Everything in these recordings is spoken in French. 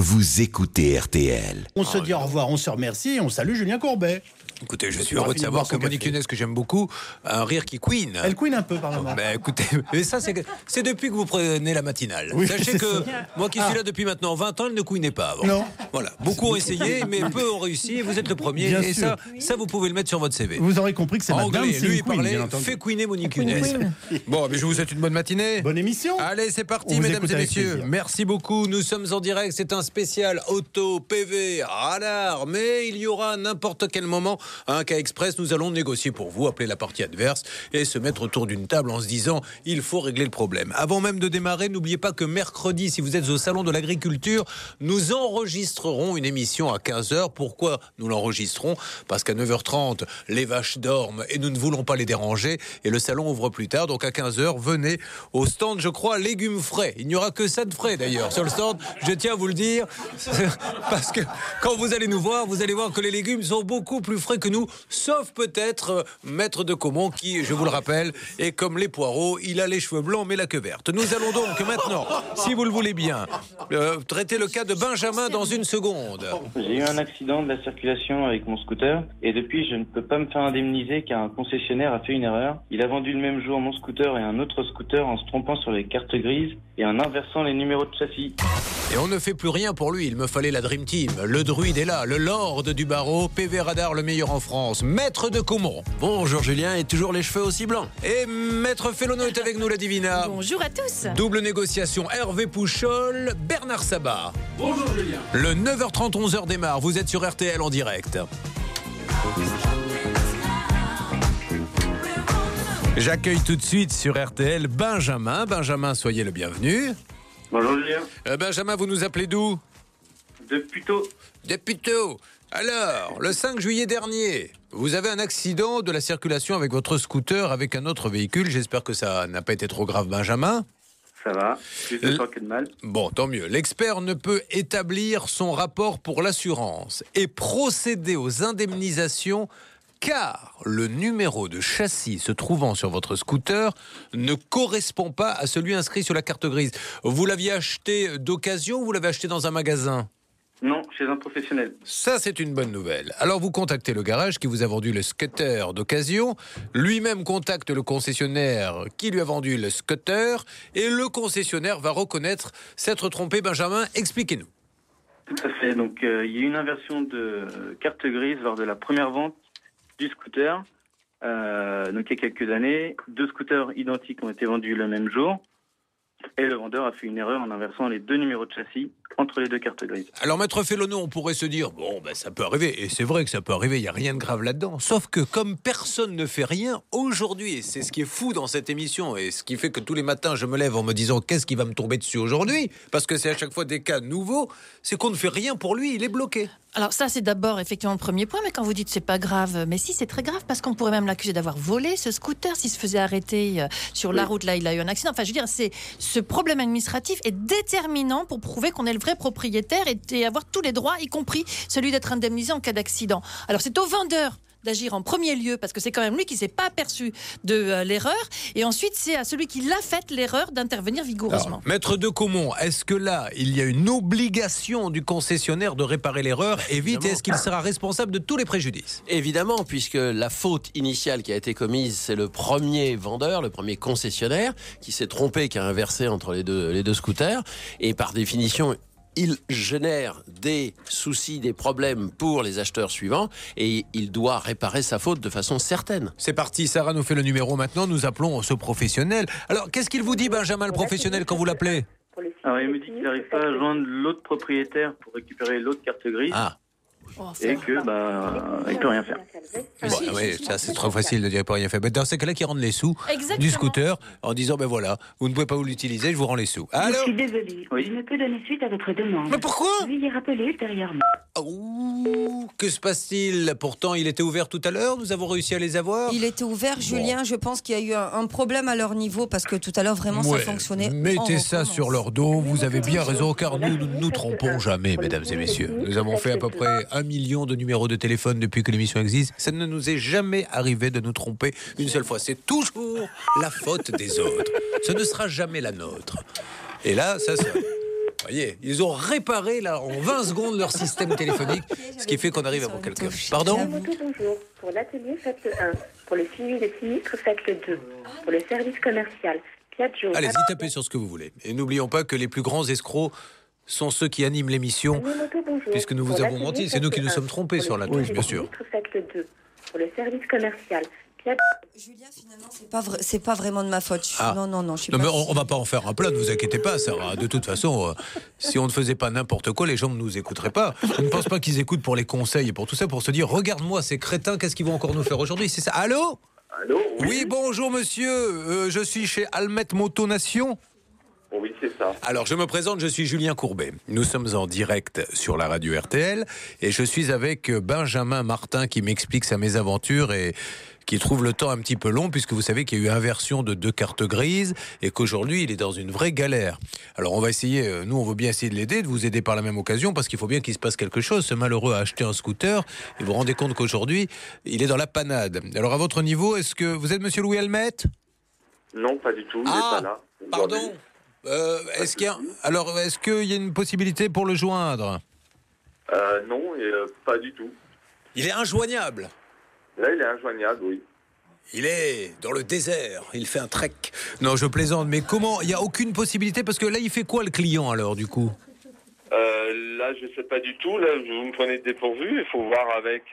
vous écoutez RTL. On se dit au revoir, on se remercie et on salue Julien Courbet. Écoutez, je suis heureux de savoir que Monique Younes, que j'aime beaucoup, a un rire qui queen. Elle queen un peu par moment. Ben écoutez, mais ça c'est depuis que vous prenez la matinale. Oui, Sachez que moi qui suis là depuis maintenant 20 ans, elle ne queenait pas avant. Non. Voilà, beaucoup ont essayé, mais peu ont réussi. Et vous êtes le premier. Bien et sûr. ça vous pouvez le mettre sur votre CV. Vous aurez compris que c'est ma Anglais, dancing lui il queen, parlait, bien entendu. fait queener Monique Younes. Bon, mais je vous souhaite une bonne matinée. Bonne émission. Allez, c'est parti, On vous mesdames écoute et avec messieurs. plaisir. Merci beaucoup. Nous sommes en direct. C'est un spécial auto, PV, radar. Mais il y aura à n'importe quel moment un cas express. Nous allons négocier pour vous, appeler la partie adverse et se mettre autour d'une table en se disant il faut régler le problème. Avant même de démarrer, n'oubliez pas que mercredi, si vous êtes au Salon de l'Agriculture, nous enregistrerons une émission à 15h. Pourquoi nous l'enregistrons? Parce qu'à 9h30, les vaches dorment et nous ne voulons pas les déranger et le salon ouvre plus tard. Donc à 15h, venez au stand, je crois, légumes frais. Il n'y aura que ça de frais d'ailleurs sur le stand, je tiens à vous le dire. Parce que quand vous allez nous voir, vous allez voir que les légumes sont beaucoup plus frais que nous, sauf peut-être Maître de Caumont qui, je vous le rappelle, est comme les poireaux, il a les cheveux blancs mais la queue verte. Nous allons donc maintenant, si vous le voulez bien, traiter le cas de Benjamin dans une seconde. J'ai eu un accident de la circulation avec mon scooter et depuis je ne peux pas me faire indemniser car un concessionnaire a fait une erreur. Il a vendu le même jour mon scooter et un autre scooter en se trompant sur les cartes grises et en inversant les numéros de châssis. Et on ne fait plus rien pour lui, il me fallait la Dream Team. Le druide est là, le lord du barreau, PV Radar le meilleur en France, Maître de Caumont. Bonjour Julien, et toujours les cheveux aussi blancs. Et Maître Félono est avec nous, la Divina. Bonjour à tous. Double négociation, Hervé Pouchol, Bernard Sabat. Bonjour Julien. Le 9h30, 11h démarre, vous êtes sur RTL en direct. J'accueille tout de suite sur RTL Benjamin. Benjamin, soyez le bienvenu. Bonjour Julien. Benjamin, vous nous appelez d'où? De Puteaux. De Puteaux. Alors, le 5 juillet dernier, vous avez un accident de la circulation avec votre scooter avec un autre véhicule. J'espère que ça n'a pas été trop grave, Benjamin. Ça va, plus de temps que de mal. Bon, tant mieux. L'expert ne peut établir son rapport pour l'assurance et procéder aux indemnisations car le numéro de châssis se trouvant sur votre scooter ne correspond pas à celui inscrit sur la carte grise. Vous l'aviez acheté d'occasion ou vous l'avez acheté dans un magasin ? Non, chez un professionnel. Ça, c'est une bonne nouvelle. Alors, vous contactez le garage qui vous a vendu le scooter d'occasion. Lui-même contacte le concessionnaire qui lui a vendu le scooter. Et le concessionnaire va reconnaître s'être trompé. Benjamin, expliquez-nous. Tout à fait. Donc, il y a eu une inversion de carte grise lors de la première vente du scooter. Donc, il y a quelques années, 2 scooters identiques ont été vendus le même jour. Et le vendeur a fait une erreur en inversant les 2 numéros de châssis entre les 2 cartes grises. Alors, Maître Félono, on pourrait se dire, bon, ben, ça peut arriver. Et c'est vrai que ça peut arriver, il n'y a rien de grave là-dedans. Sauf que comme personne ne fait rien, aujourd'hui, et c'est ce qui est fou dans cette émission, et ce qui fait que tous les matins, je me lève en me disant, qu'est-ce qui va me tomber dessus aujourd'hui? Parce que c'est à chaque fois des cas nouveaux, c'est qu'on ne fait rien pour lui, il est bloqué. Alors ça, c'est d'abord effectivement le premier point, mais quand vous dites c'est pas grave, mais si, c'est très grave, parce qu'on pourrait même l'accuser d'avoir volé ce scooter s'il se faisait arrêter sur la route, là il a eu un accident. Enfin, je veux dire, ce problème administratif est déterminant pour prouver qu'on est le vrai propriétaire et avoir tous les droits, y compris celui d'être indemnisé en cas d'accident. Alors c'est au vendeur d'agir en premier lieu, parce que c'est quand même lui qui ne s'est pas aperçu de l'erreur, et ensuite c'est à celui qui l'a fait l'erreur d'intervenir vigoureusement. Alors, Maître de Caumont, est-ce que là, il y a une obligation du concessionnaire de réparer l'erreur et vite, est-ce qu'il sera responsable de tous les préjudices? Évidemment, puisque la faute initiale qui a été commise, c'est le premier vendeur, le premier concessionnaire, qui s'est trompé, qui a inversé entre les deux scooters, et par définition, il génère des soucis, des problèmes pour les acheteurs suivants et il doit réparer sa faute de façon certaine. C'est parti, Sarah nous fait le numéro maintenant, nous appelons ce professionnel. Alors, qu'est-ce qu'il vous dit, Benjamin, le professionnel, quand vous l'appelez? Alors, il me dit qu'il n'arrive pas à joindre l'autre propriétaire pour récupérer l'autre carte grise. Ah. Et que, il peut rien faire. Bon, oui, ça c'est trop facile de dire qu'il peut rien faire. Mais dans ces cas-là, qui rendent les sous du scooter en disant, ben voilà, vous ne pouvez pas vous l'utiliser, je vous rends les sous. Je suis désolée, je ne peux donner suite à votre demande. Mais pourquoi? Veuillez rappeler ultérieurement. Ouh, que se passe-t-il? Pourtant, il était ouvert tout à l'heure, nous avons réussi à les avoir. Il était ouvert, Julien, je pense qu'il y a eu un problème à leur niveau, parce que tout à l'heure, vraiment, ça fonctionnait. Mettez ça sur leur dos, vous avez bien raison, car nous ne nous trompons jamais, mesdames et messieurs. Nous avons fait à peu près 1 million de numéros de téléphone depuis que l'émission existe. Ça ne nous est jamais arrivé de nous tromper une seule fois. C'est toujours la faute des autres. Ce ne sera jamais la nôtre. Et là, ça sonne. Vous voyez, ils ont réparé là, en 20 secondes leur système téléphonique, ce qui fait qu'on arrive à voir quelqu'un. Pardon ? Moto, bonjour. Pour l'atelier, faites le 1. Pour le suivi des sinistres, faites le 2. Pour le service commercial, Piaggio. Allez-y, tapez sur ce que vous voulez. Et n'oublions pas que les plus grands escrocs sont ceux qui animent l'émission, Moto, bonjour. puisque nous vous Pour avons l'atelier, menti. C'est faites nous qui le nous 1. sommes trompés Pour sur le la suivi touche, bien des sûr. sinistres, faites le 2. Pour le service commercial, Piaggio. Julien, finalement, c'est pas vraiment de ma faute. Non, je suis Non, pas. mais on va pas en faire un plat, ne vous inquiétez pas, Sarah. De toute façon, si on ne faisait pas n'importe quoi, les gens ne nous écouteraient pas. Je ne pense pas qu'ils écoutent pour les conseils et pour tout ça, pour se dire, regarde-moi, ces crétins, qu'est-ce qu'ils vont encore nous faire aujourd'hui ? C'est ça. Allô ? Allô ? Oui, bonjour monsieur. Je suis chez Almet Moto Nation. Oui, c'est ça. Alors, je me présente, je suis Julien Courbet. Nous sommes en direct sur la radio RTL et je suis avec Benjamin Martin qui m'explique sa mésaventure et qui trouve le temps un petit peu long puisque vous savez qu'il y a eu inversion de 2 cartes grises et qu'aujourd'hui, il est dans une vraie galère. Alors, on va essayer, nous, on veut bien essayer de l'aider, de vous aider par la même occasion parce qu'il faut bien qu'il se passe quelque chose. Ce malheureux a acheté un scooter et vous vous rendez compte qu'aujourd'hui, il est dans la panade. Alors, à votre niveau, est-ce que vous êtes monsieur Louis Helmet ? Non, pas du tout, il n'est pas là. Pardon. Est-ce qu'il y a une possibilité pour le joindre ? Non, pas du tout. Il est injoignable. Là, il est injoignable, oui. Il est dans le désert, il fait un trek. Non, je plaisante, mais comment ? Il n'y a aucune possibilité, parce que là, il fait quoi le client alors, du coup ? Là, je sais pas du tout. Là, vous me prenez de dépourvu. Il faut voir avec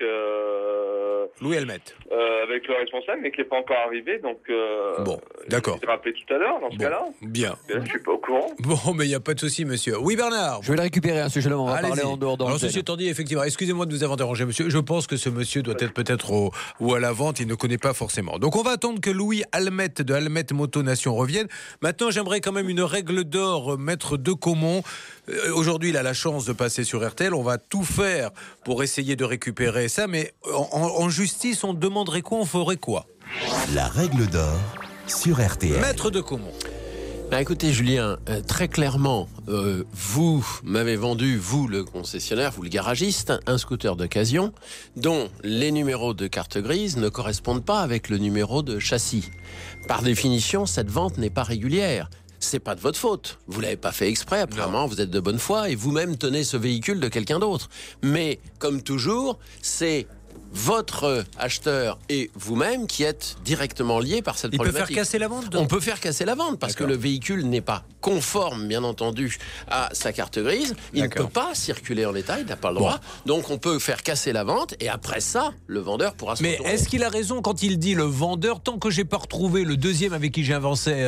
Louis Helmet. Avec le responsable, mais qui n'est pas encore arrivé. Donc, bon, d'accord. Je vais rappeler tout à l'heure dans ce cas-là. Bien. Là, je suis pas au courant. Bon, mais il n'y a pas de souci, monsieur. Oui, Bernard. Je vais le récupérer, un sujet là, on va Allez-y. parler en dehors Alors, ceci étant dit, effectivement, excusez-moi de vous avoir dérangé, monsieur. Je pense que ce monsieur doit être peut-être ou à la vente, il ne connaît pas forcément. Donc, on va attendre que Louis Helmet de Helmet Moto Nation revienne. Maintenant, j'aimerais quand même une règle d'or, maître de Caumont. Aujourd'hui, il a la chance de passer sur RTL. On va tout faire pour essayer de récupérer ça. Mais en justice, on demanderait quoi ? On ferait quoi ? La règle d'or sur RTL. Maître de Caumont. Écoutez, Julien, très clairement, vous m'avez vendu, vous le concessionnaire, vous le garagiste, un scooter d'occasion dont les numéros de carte grise ne correspondent pas avec le numéro de châssis. Par définition, cette vente n'est pas régulière. C'est pas de votre faute. Vous l'avez pas fait exprès. Apparemment, vous êtes de bonne foi et vous-même tenez ce véhicule de quelqu'un d'autre. Mais, comme toujours, c'est votre acheteur et vous-même qui êtes directement liés par cette problématique. Il peut faire casser la vente, donc. On peut faire casser la vente parce que le véhicule n'est pas conforme, bien entendu, à sa carte grise. Il ne peut pas circuler en l'état, il n'a pas le droit. Donc on peut faire casser la vente et après ça, le vendeur pourra se retourner. Mais est-ce qu'il a raison quand il dit le vendeur, tant que j'ai pas retrouvé le deuxième avec qui j'ai inversé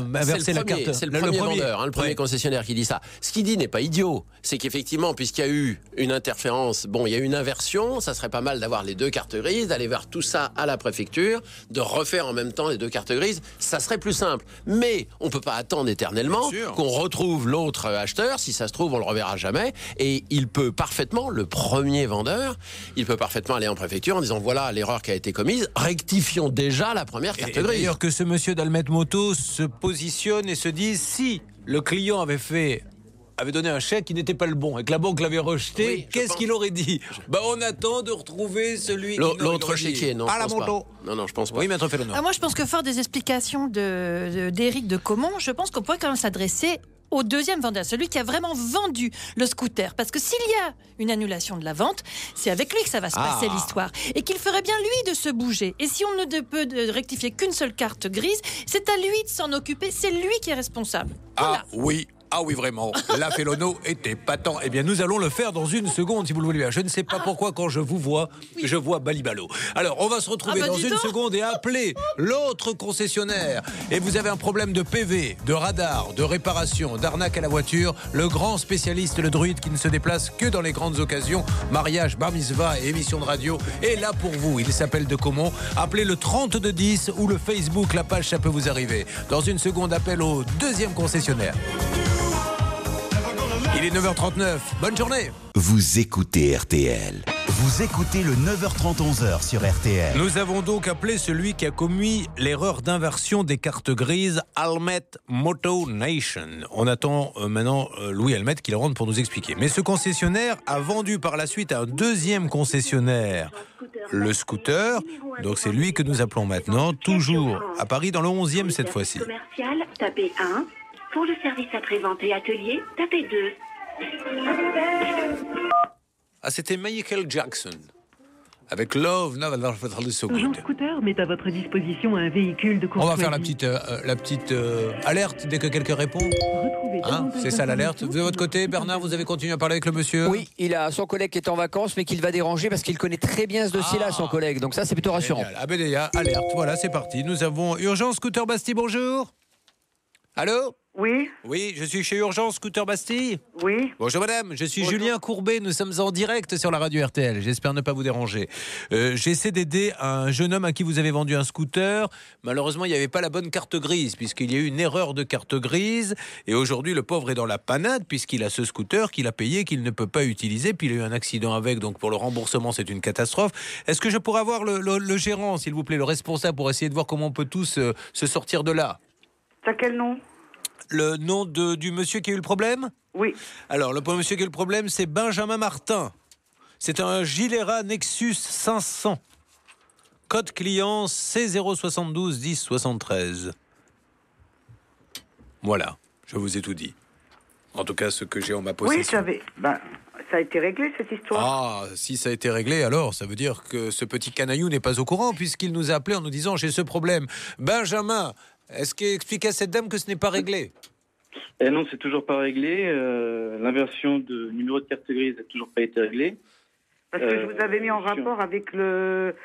la carte ? C'est le premier vendeur, le premier concessionnaire qui dit ça. Ce qu'il dit n'est pas idiot. C'est qu'effectivement, puisqu'il y a eu une interférence, il y a eu une inversion, ça serait pas mal d'avoir les 2 cartes grises, d'aller voir tout ça à la préfecture, de refaire en même temps les 2 cartes grises, ça serait plus simple. Mais on peut pas attendre éternellement qu'on retrouve l'autre acheteur. Si ça se trouve, on le reverra jamais. Et il peut parfaitement, le premier vendeur, il peut parfaitement aller en préfecture en disant voilà l'erreur qui a été commise, rectifions déjà la première carte grise. D'ailleurs que ce monsieur d'Almet Moto se positionne et se dise si le client avait donné un chèque qui n'était pas le bon et que la banque l'avait rejeté, qu'est-ce qu'il aurait dit ? On attend de retrouver celui l'autre chéquier, non, à la moto. Non, je pense pas. Oui, maître Félonon. Moi, je pense que fort des explications d'Éric de Caumont, je pense qu'on pourrait quand même s'adresser au deuxième vendeur, celui qui a vraiment vendu le scooter. Parce que s'il y a une annulation de la vente, c'est avec lui que ça va se passer l'histoire. Et qu'il ferait bien, lui, de se bouger. Et si on ne peut rectifier qu'une seule carte grise, c'est à lui de s'en occuper. C'est lui qui est responsable. Voilà. Ah oui, vraiment, la Félono était patent. Eh bien, nous allons le faire dans une seconde, si vous le voulez bien. Je ne sais pas pourquoi, quand je vous vois, je vois Balibalo. Alors, on va se retrouver dans une seconde et appeler l'autre concessionnaire. Et vous avez un problème de PV, de radar, de réparation, d'arnaque à la voiture. Le grand spécialiste, le druide, qui ne se déplace que dans les grandes occasions, mariage, bar mitzvah et émission de radio, est là pour vous. Il s'appelle de Caumont. Appelez le 3210 ou le Facebook, la page, ça peut vous arriver. Dans une seconde, appel au deuxième concessionnaire. Il est 9h39. Bonne journée. Vous écoutez RTL. Vous écoutez le 9h30 11h sur RTL. Nous avons donc appelé celui qui a commis l'erreur d'inversion des cartes grises, Helmet Moto Nation. On attend maintenant Louis Helmet qui le rentre pour nous expliquer. Mais ce concessionnaire a vendu par la suite à un deuxième concessionnaire le scooter. Donc c'est lui que nous appelons maintenant, toujours à Paris dans le 11e cette fois-ci. Commercial, tapez 1. Pour le service après-vente et atelier, tapez 2. Ah, c'était Michael Jackson. Avec Love, Never So Agent Good. Scooter met à votre disposition un véhicule de course. On va faire la petite alerte dès que quelqu'un répond. C'est ça l'alerte. De votre côté, Bernard, vous avez continué à parler avec le monsieur? Oui, il a son collègue qui est en vacances, mais qu'il va déranger parce qu'il connaît très bien ce dossier-là, son collègue. Donc ça, c'est plutôt rassurant. Ah ben déjà, alerte, voilà, c'est parti. Nous avons Urgence Scooter Bastille, bonjour. Allô? Oui. Oui, je suis chez Urgence Scooter Bastille. Oui. Bonjour madame, je suis Julien Courbet, nous sommes en direct sur la radio RTL, j'espère ne pas vous déranger. J'essaie d'aider un jeune homme à qui vous avez vendu un scooter. Malheureusement, il n'y avait pas la bonne carte grise, puisqu'il y a eu une erreur de carte grise. Et aujourd'hui, le pauvre est dans la panade, puisqu'il a ce scooter qu'il a payé, qu'il ne peut pas utiliser. Puis il a eu un accident avec, donc pour le remboursement, c'est une catastrophe. Est-ce que je pourrais avoir le gérant, s'il vous plaît, le responsable, pour essayer de voir comment on peut tous se sortir de là? T'as quel nom? Le nom du monsieur qui a eu le problème? Oui. Alors, le monsieur qui a eu le problème, c'est Benjamin Martin. C'est un Gilera Nexus 500. Code client C072 10 73. Voilà, je vous ai tout dit. En tout cas, ce que j'ai en ma possession. Oui, ça a été réglé, cette histoire. Ah, si ça a été réglé, alors ça veut dire que ce petit canaillou n'est pas au courant, puisqu'il nous a appelé en nous disant « J'ai ce problème ». Benjamin, est-ce qu'il explique à cette dame que ce n'est pas réglé? Non, c'est toujours pas réglé. L'inversion de numéro de carte grise n'a toujours pas été réglée. Parce que je vous avais mis en rapport avec la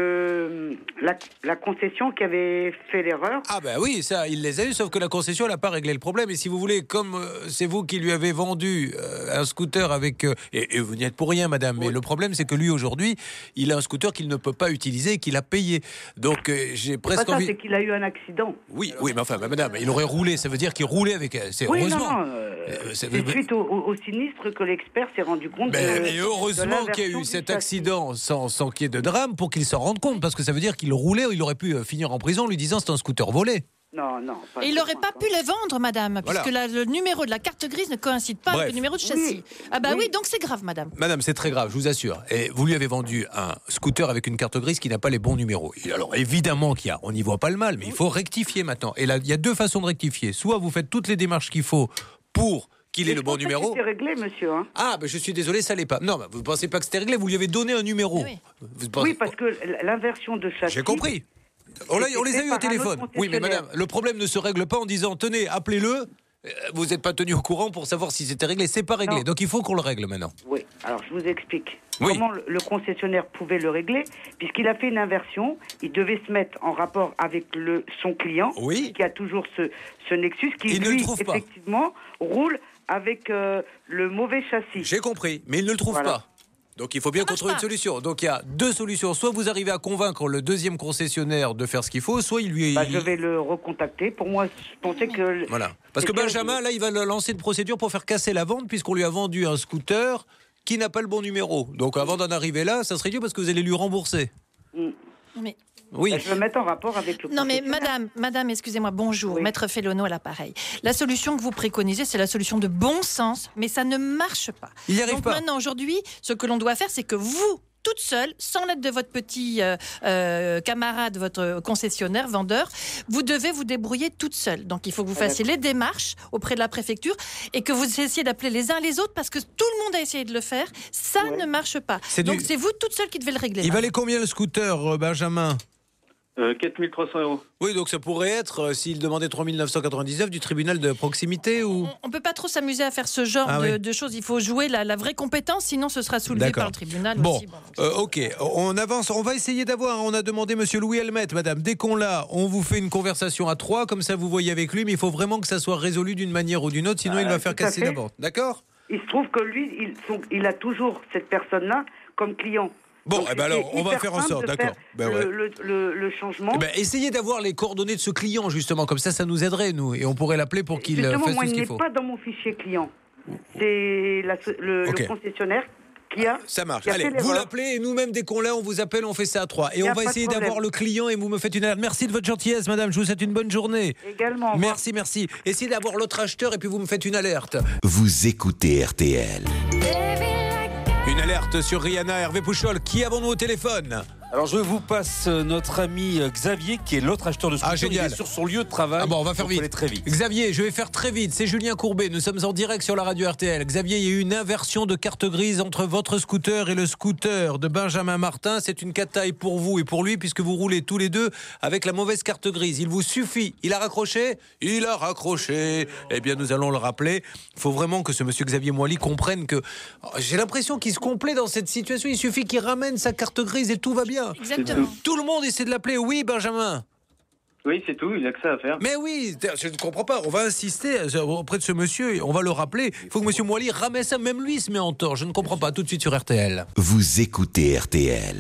concession qui avait fait l'erreur. Ah ben oui, ça, il les a eu, sauf que la concession n'a pas réglé le problème. Et si vous voulez, comme c'est vous qui lui avez vendu un scooter avec... et vous n'y êtes pour rien, madame, mais le problème, c'est que lui, aujourd'hui, il a un scooter qu'il ne peut pas utiliser et qu'il a payé. Donc, j'ai presque envie... C'est qu'il a eu un accident. Oui, mais enfin, madame, il aurait roulé, ça veut dire qu'il roulait avec... C'est heureusement. C'est suite au sinistre que l'expert s'est rendu compte et heureusement qu'il y a eu cet accident sans qu'il y ait de drame pour qu'il s'en rende compte, parce que ça veut dire qu'il roulait, il aurait pu finir en prison en lui disant c'est un scooter volé. Non. Et il n'aurait pas pu les vendre, madame, voilà. puisque le numéro de la carte grise ne coïncide pas avec le numéro de châssis. Oui, donc c'est grave, madame. Madame, c'est très grave, je vous assure. Et vous lui avez vendu un scooter avec une carte grise qui n'a pas les bons numéros. Et alors, évidemment on n'y voit pas le mal, mais il faut rectifier maintenant. Et là, il y a deux façons de rectifier. Soit vous faites toutes les démarches qu'il faut pour qu'il ait le bon numéro. C'est réglé, monsieur. Hein. Ah, je suis désolé, ça l'est pas. Non, vous ne pensez pas que c'était réglé, vous lui avez donné un numéro. Oui, parce que l'inversion de châssis... J'ai compris. On les a eu au téléphone. Oui, mais madame, le problème ne se règle pas en disant tenez, appelez-le. Vous n'êtes pas tenu au courant pour savoir si c'était réglé. C'est pas réglé. Non. Donc il faut qu'on le règle maintenant. Oui, alors je vous explique. Comment le concessionnaire pouvait le régler, puisqu'il a fait une inversion. Il devait se mettre en rapport avec son client, qui a toujours ce Nexus, qui lui, effectivement, roule avec le mauvais châssis. J'ai compris, mais il ne le trouve pas. Donc il faut bien qu'on trouve une solution. Donc il y a deux solutions. Soit vous arrivez à convaincre le deuxième concessionnaire de faire ce qu'il faut, soit il lui... je vais le recontacter. Pour moi, je pensais que... Voilà. Parce que Benjamin, là, il va lancer une procédure pour faire casser la vente, puisqu'on lui a vendu un scooter qui n'a pas le bon numéro. Donc avant d'en arriver là, ça serait dur parce que vous allez lui rembourser. Mais... Oui. Je veux mettre en rapport avec le... Non mais madame, excusez-moi, bonjour, Maître Fellono à l'appareil. La solution que vous préconisez, c'est la solution de bon sens, mais ça ne marche pas. Il n'y arrive pas. Donc maintenant, aujourd'hui, ce que l'on doit faire, c'est que vous, toute seule, sans l'aide de votre petit camarade, votre concessionnaire, vendeur, vous devez vous débrouiller toute seule. Donc il faut que vous fassiez les démarches auprès de la préfecture et que vous essayez d'appeler les uns les autres parce que tout le monde a essayé de le faire. Ça ne marche pas. Donc c'est vous toute seule qui devez le régler. Il valait combien le scooter, Benjamin ? 4 300 €. Oui, donc ça pourrait être, s'il demandait 3 999, du tribunal de proximité ou... On ne peut pas trop s'amuser à faire ce genre de choses. Il faut jouer la vraie compétence, sinon ce sera soulevé par le tribunal aussi. Ok, on avance. On va essayer d'avoir... On a demandé monsieur Louis Helmet, madame. Dès qu'on l'a, on vous fait une conversation à 3, comme ça vous voyez avec lui, mais il faut vraiment que ça soit résolu d'une manière ou d'une autre, sinon il va faire casser la vente. D'accord ? Il se trouve que lui, il a toujours cette personne-là comme client. Bon, alors, on va faire en sorte, d'accord. Le changement. Essayez d'avoir les coordonnées de ce client, justement, comme ça nous aiderait, nous, et on pourrait l'appeler pour qu'il fasse tout ce qu'il faut. Moi, il n'est pas dans mon fichier client. C'est le concessionnaire qui a... Ça marche. Allez, vous l'appelez, et nous-mêmes, dès qu'on l'a, on vous appelle, on fait ça à 3. Et on va essayer d'avoir le client, et vous me faites une alerte. Merci de votre gentillesse, madame, je vous souhaite une bonne journée. Également. Merci. Essayez d'avoir l'autre acheteur, et puis vous me faites une alerte. Vous écoutez RTL. Une alerte sur Rihanna, Hervé Pouchol. Qui avons-nous au téléphone ? Alors je vous passe notre ami Xavier qui est l'autre acheteur de scooter. Génial. Il est sur son lieu de travail. Bon, on va faire donc vite. faut aller très vite. Xavier, je vais faire très vite. C'est Julien Courbet. Nous sommes en direct sur la radio RTL. Xavier, il y a eu une inversion de carte grise entre votre scooter et le scooter de Benjamin Martin. C'est une cataille pour vous et pour lui puisque vous roulez tous les deux avec la mauvaise carte grise. Il vous suffit. Il a raccroché. Eh bien, nous allons le rappeler. Il faut vraiment que ce monsieur Xavier Moily comprenne que j'ai l'impression qu'il se complaît dans cette situation. Il suffit qu'il ramène sa carte grise et tout va bien. Exactement. Tout le monde essaie de l'appeler. Oui, Benjamin. Oui, c'est tout, il a que ça à faire. Mais oui, je ne comprends pas. On va insister auprès de ce monsieur, on va le rappeler. Il faut que monsieur Moily ramène ça, même lui se met en tort. Je ne comprends pas. Tout de suite sur RTL. Vous écoutez RTL.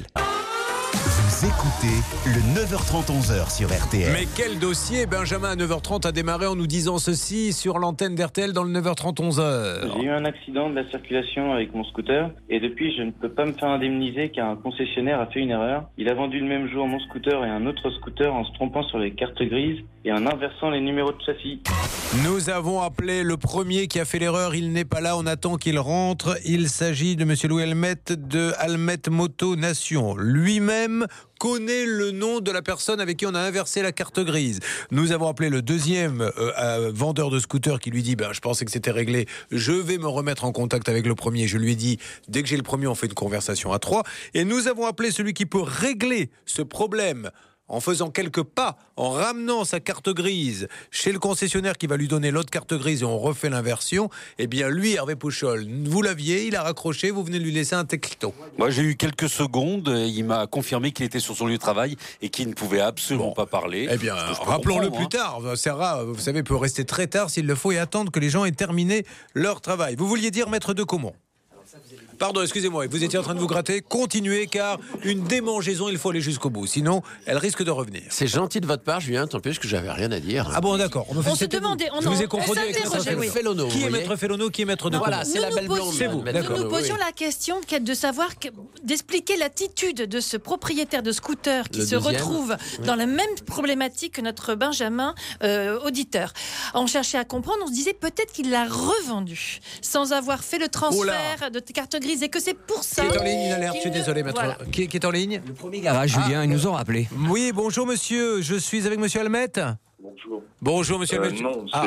Vous écoutez le 9h30 11h sur RTL. Mais quel dossier. Benjamin à 9h30 a démarré en nous disant ceci sur l'antenne d'RTL dans le 9h30 11h. J'ai eu un accident de la circulation avec mon scooter et depuis je ne peux pas me faire indemniser car un concessionnaire a fait une erreur. Il a vendu le même jour mon scooter et un autre scooter en se trompant sur les cartes grises et en inversant les numéros de châssis. Nous avons appelé le premier qui a fait l'erreur. Il n'est pas là. On attend qu'il rentre. Il s'agit de monsieur Louis Helmet de Helmet Moto Nation. Lui-même connaît le nom de la personne avec qui on a inversé la carte grise. Nous avons appelé le deuxième vendeur de scooter qui lui dit je pensais que c'était réglé, je vais me remettre en contact avec le premier. Je lui ai dit dès que j'ai le premier on fait une conversation à 3 et nous avons appelé celui qui peut régler ce problème en faisant quelques pas, en ramenant sa carte grise chez le concessionnaire qui va lui donner l'autre carte grise et on refait l'inversion. Eh bien lui, Hervé Pouchol, vous l'aviez, il a raccroché, vous venez de lui laisser un texto. Moi j'ai eu quelques secondes, il m'a confirmé qu'il était sur son lieu de travail et qu'il ne pouvait absolument pas parler. Eh bien, rappelons-le plus tard. Sarah, vous savez, peut rester très tard s'il le faut et attendre que les gens aient terminé leur travail. Vous vouliez dire maître de Caumont ? Pardon, excusez-moi, vous étiez en train de vous gratter. Continuez, car une démangeaison, il faut aller jusqu'au bout. Sinon, elle risque de revenir. C'est gentil de votre part, Julien, tant pis que j'avais rien à dire. Ah bon, d'accord. On se demandait, je vous ai confondu avec maître Félono. Qui est maître Félono, qui est maître de Caumont ? Voilà, c'est la belle blonde. C'est vous, d'accord. Nous nous posions la question de savoir, d'expliquer l'attitude de ce propriétaire de scooter qui se retrouve dans la même problématique que notre Benjamin auditeur. On cherchait à comprendre, on se disait peut-être qu'il l'a revendu sans avoir fait le transfert de carte grise et que c'est pour ça. Qui est en ligne, il a l'air, je suis désolé, maître. Voilà. Qui est en ligne ? Le premier garage, Julien, ils nous ont rappelé. Oui, bonjour monsieur, je suis avec monsieur Helmet. Bonjour. Bonjour monsieur Helmet.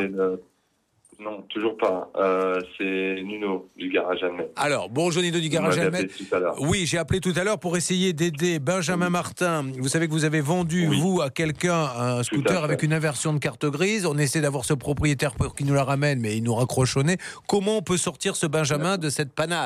Non, toujours pas. C'est Nuno du garage Helmet. Alors, bonjour Nuno du garage Helmet. Oui, j'ai appelé tout à l'heure pour essayer d'aider Benjamin Martin. Vous savez que vous avez vendu, vous, à quelqu'un un scooter avec une inversion de carte grise. On essaie d'avoir ce propriétaire pour qu'il nous la ramène, mais il nous raccroche au nez. Comment on peut sortir ce Benjamin de cette panade ?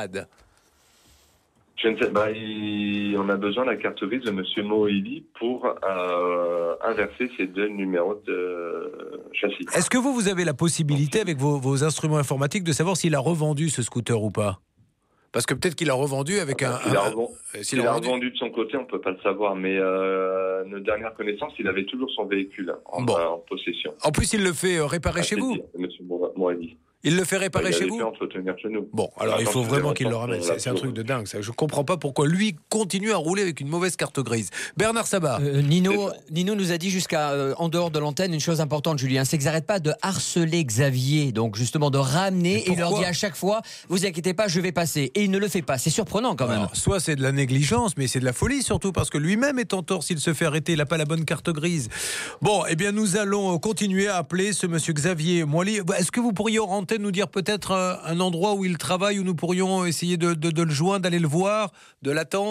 Je ne sais pas, on a besoin de la carte grise de monsieur Moïli pour inverser ces deux numéros de châssis. Est-ce que vous avez la possibilité, avec vos instruments informatiques, de savoir s'il a revendu ce scooter ou pas ? Parce que peut-être qu'il a revendu avec S'il a revendu de son côté, on ne peut pas le savoir. Mais nos dernières connaissances, il avait toujours son véhicule en possession. En plus, il le fait réparer chez vous ? Monsieur Moïli. Il le fait réparer chez vous ? Entretenir chez nous. Bon, alors il faut vraiment qu'il le ramène. C'est un truc de dingue, ça. Je comprends pas pourquoi lui continue à rouler avec une mauvaise carte grise. Bernard Sabat. Nino nous a dit jusqu'à en dehors de l'antenne une chose importante, Julien, c'est qu'ils n'arrêtent pas de harceler Xavier, donc justement de ramener, et il leur dit à chaque fois, vous inquiétez pas, je vais passer. Et il ne le fait pas. C'est surprenant quand même. Alors, soit c'est de la négligence, mais c'est de la folie surtout, parce que lui-même est en tort s'il se fait arrêter. Il n'a pas la bonne carte grise. Bon, eh bien nous allons continuer à appeler ce monsieur Xavier Moily. Est-ce que vous pourriez en antenne nous dire peut-être un endroit où il travaille, où nous pourrions essayer de le joindre, d'aller le voir, de l'attendre ?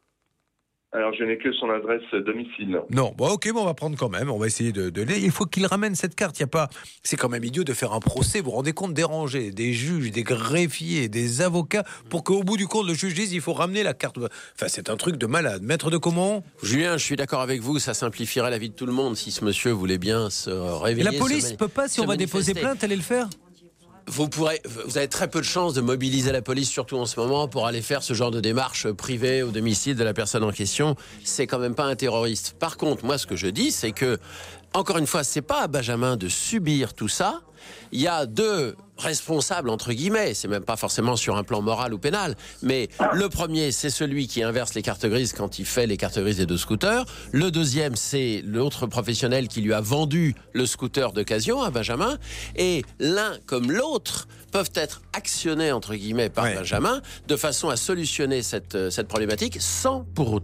Alors, je n'ai que son adresse domicile. Non, bon, ok, on va prendre quand même. On va essayer de il faut qu'il ramène cette carte. Il y a pas. C'est quand même idiot de faire un procès. Vous vous rendez compte, déranger des juges, des greffiers, des avocats, pour qu'au bout du compte, le juge dise il faut ramener la carte. Enfin, c'est un truc de malade. Maître de Caumont ? Julien, je suis d'accord avec vous. Ça simplifierait la vie de tout le monde si ce monsieur voulait bien se réveiller. Et la police ne peut pas, si on va déposer plainte, aller le faire ? Vous avez très peu de chances de mobiliser la police, surtout en ce moment, pour aller faire ce genre de démarche privée au domicile de la personne en question. C'est quand même pas un terroriste. Par contre, moi, ce que je dis, c'est que, encore une fois, c'est pas à Benjamin de subir tout ça. Il y a deux responsables, entre guillemets, c'est même pas forcément sur un plan moral ou pénal, mais le premier, c'est celui qui inverse les cartes grises quand il fait les cartes grises des deux scooters. Le deuxième, c'est l'autre professionnel qui lui a vendu le scooter d'occasion à Benjamin. Et l'un comme l'autre peuvent être actionnés, entre guillemets, par Benjamin, de façon à solutionner cette problématique sans pour autant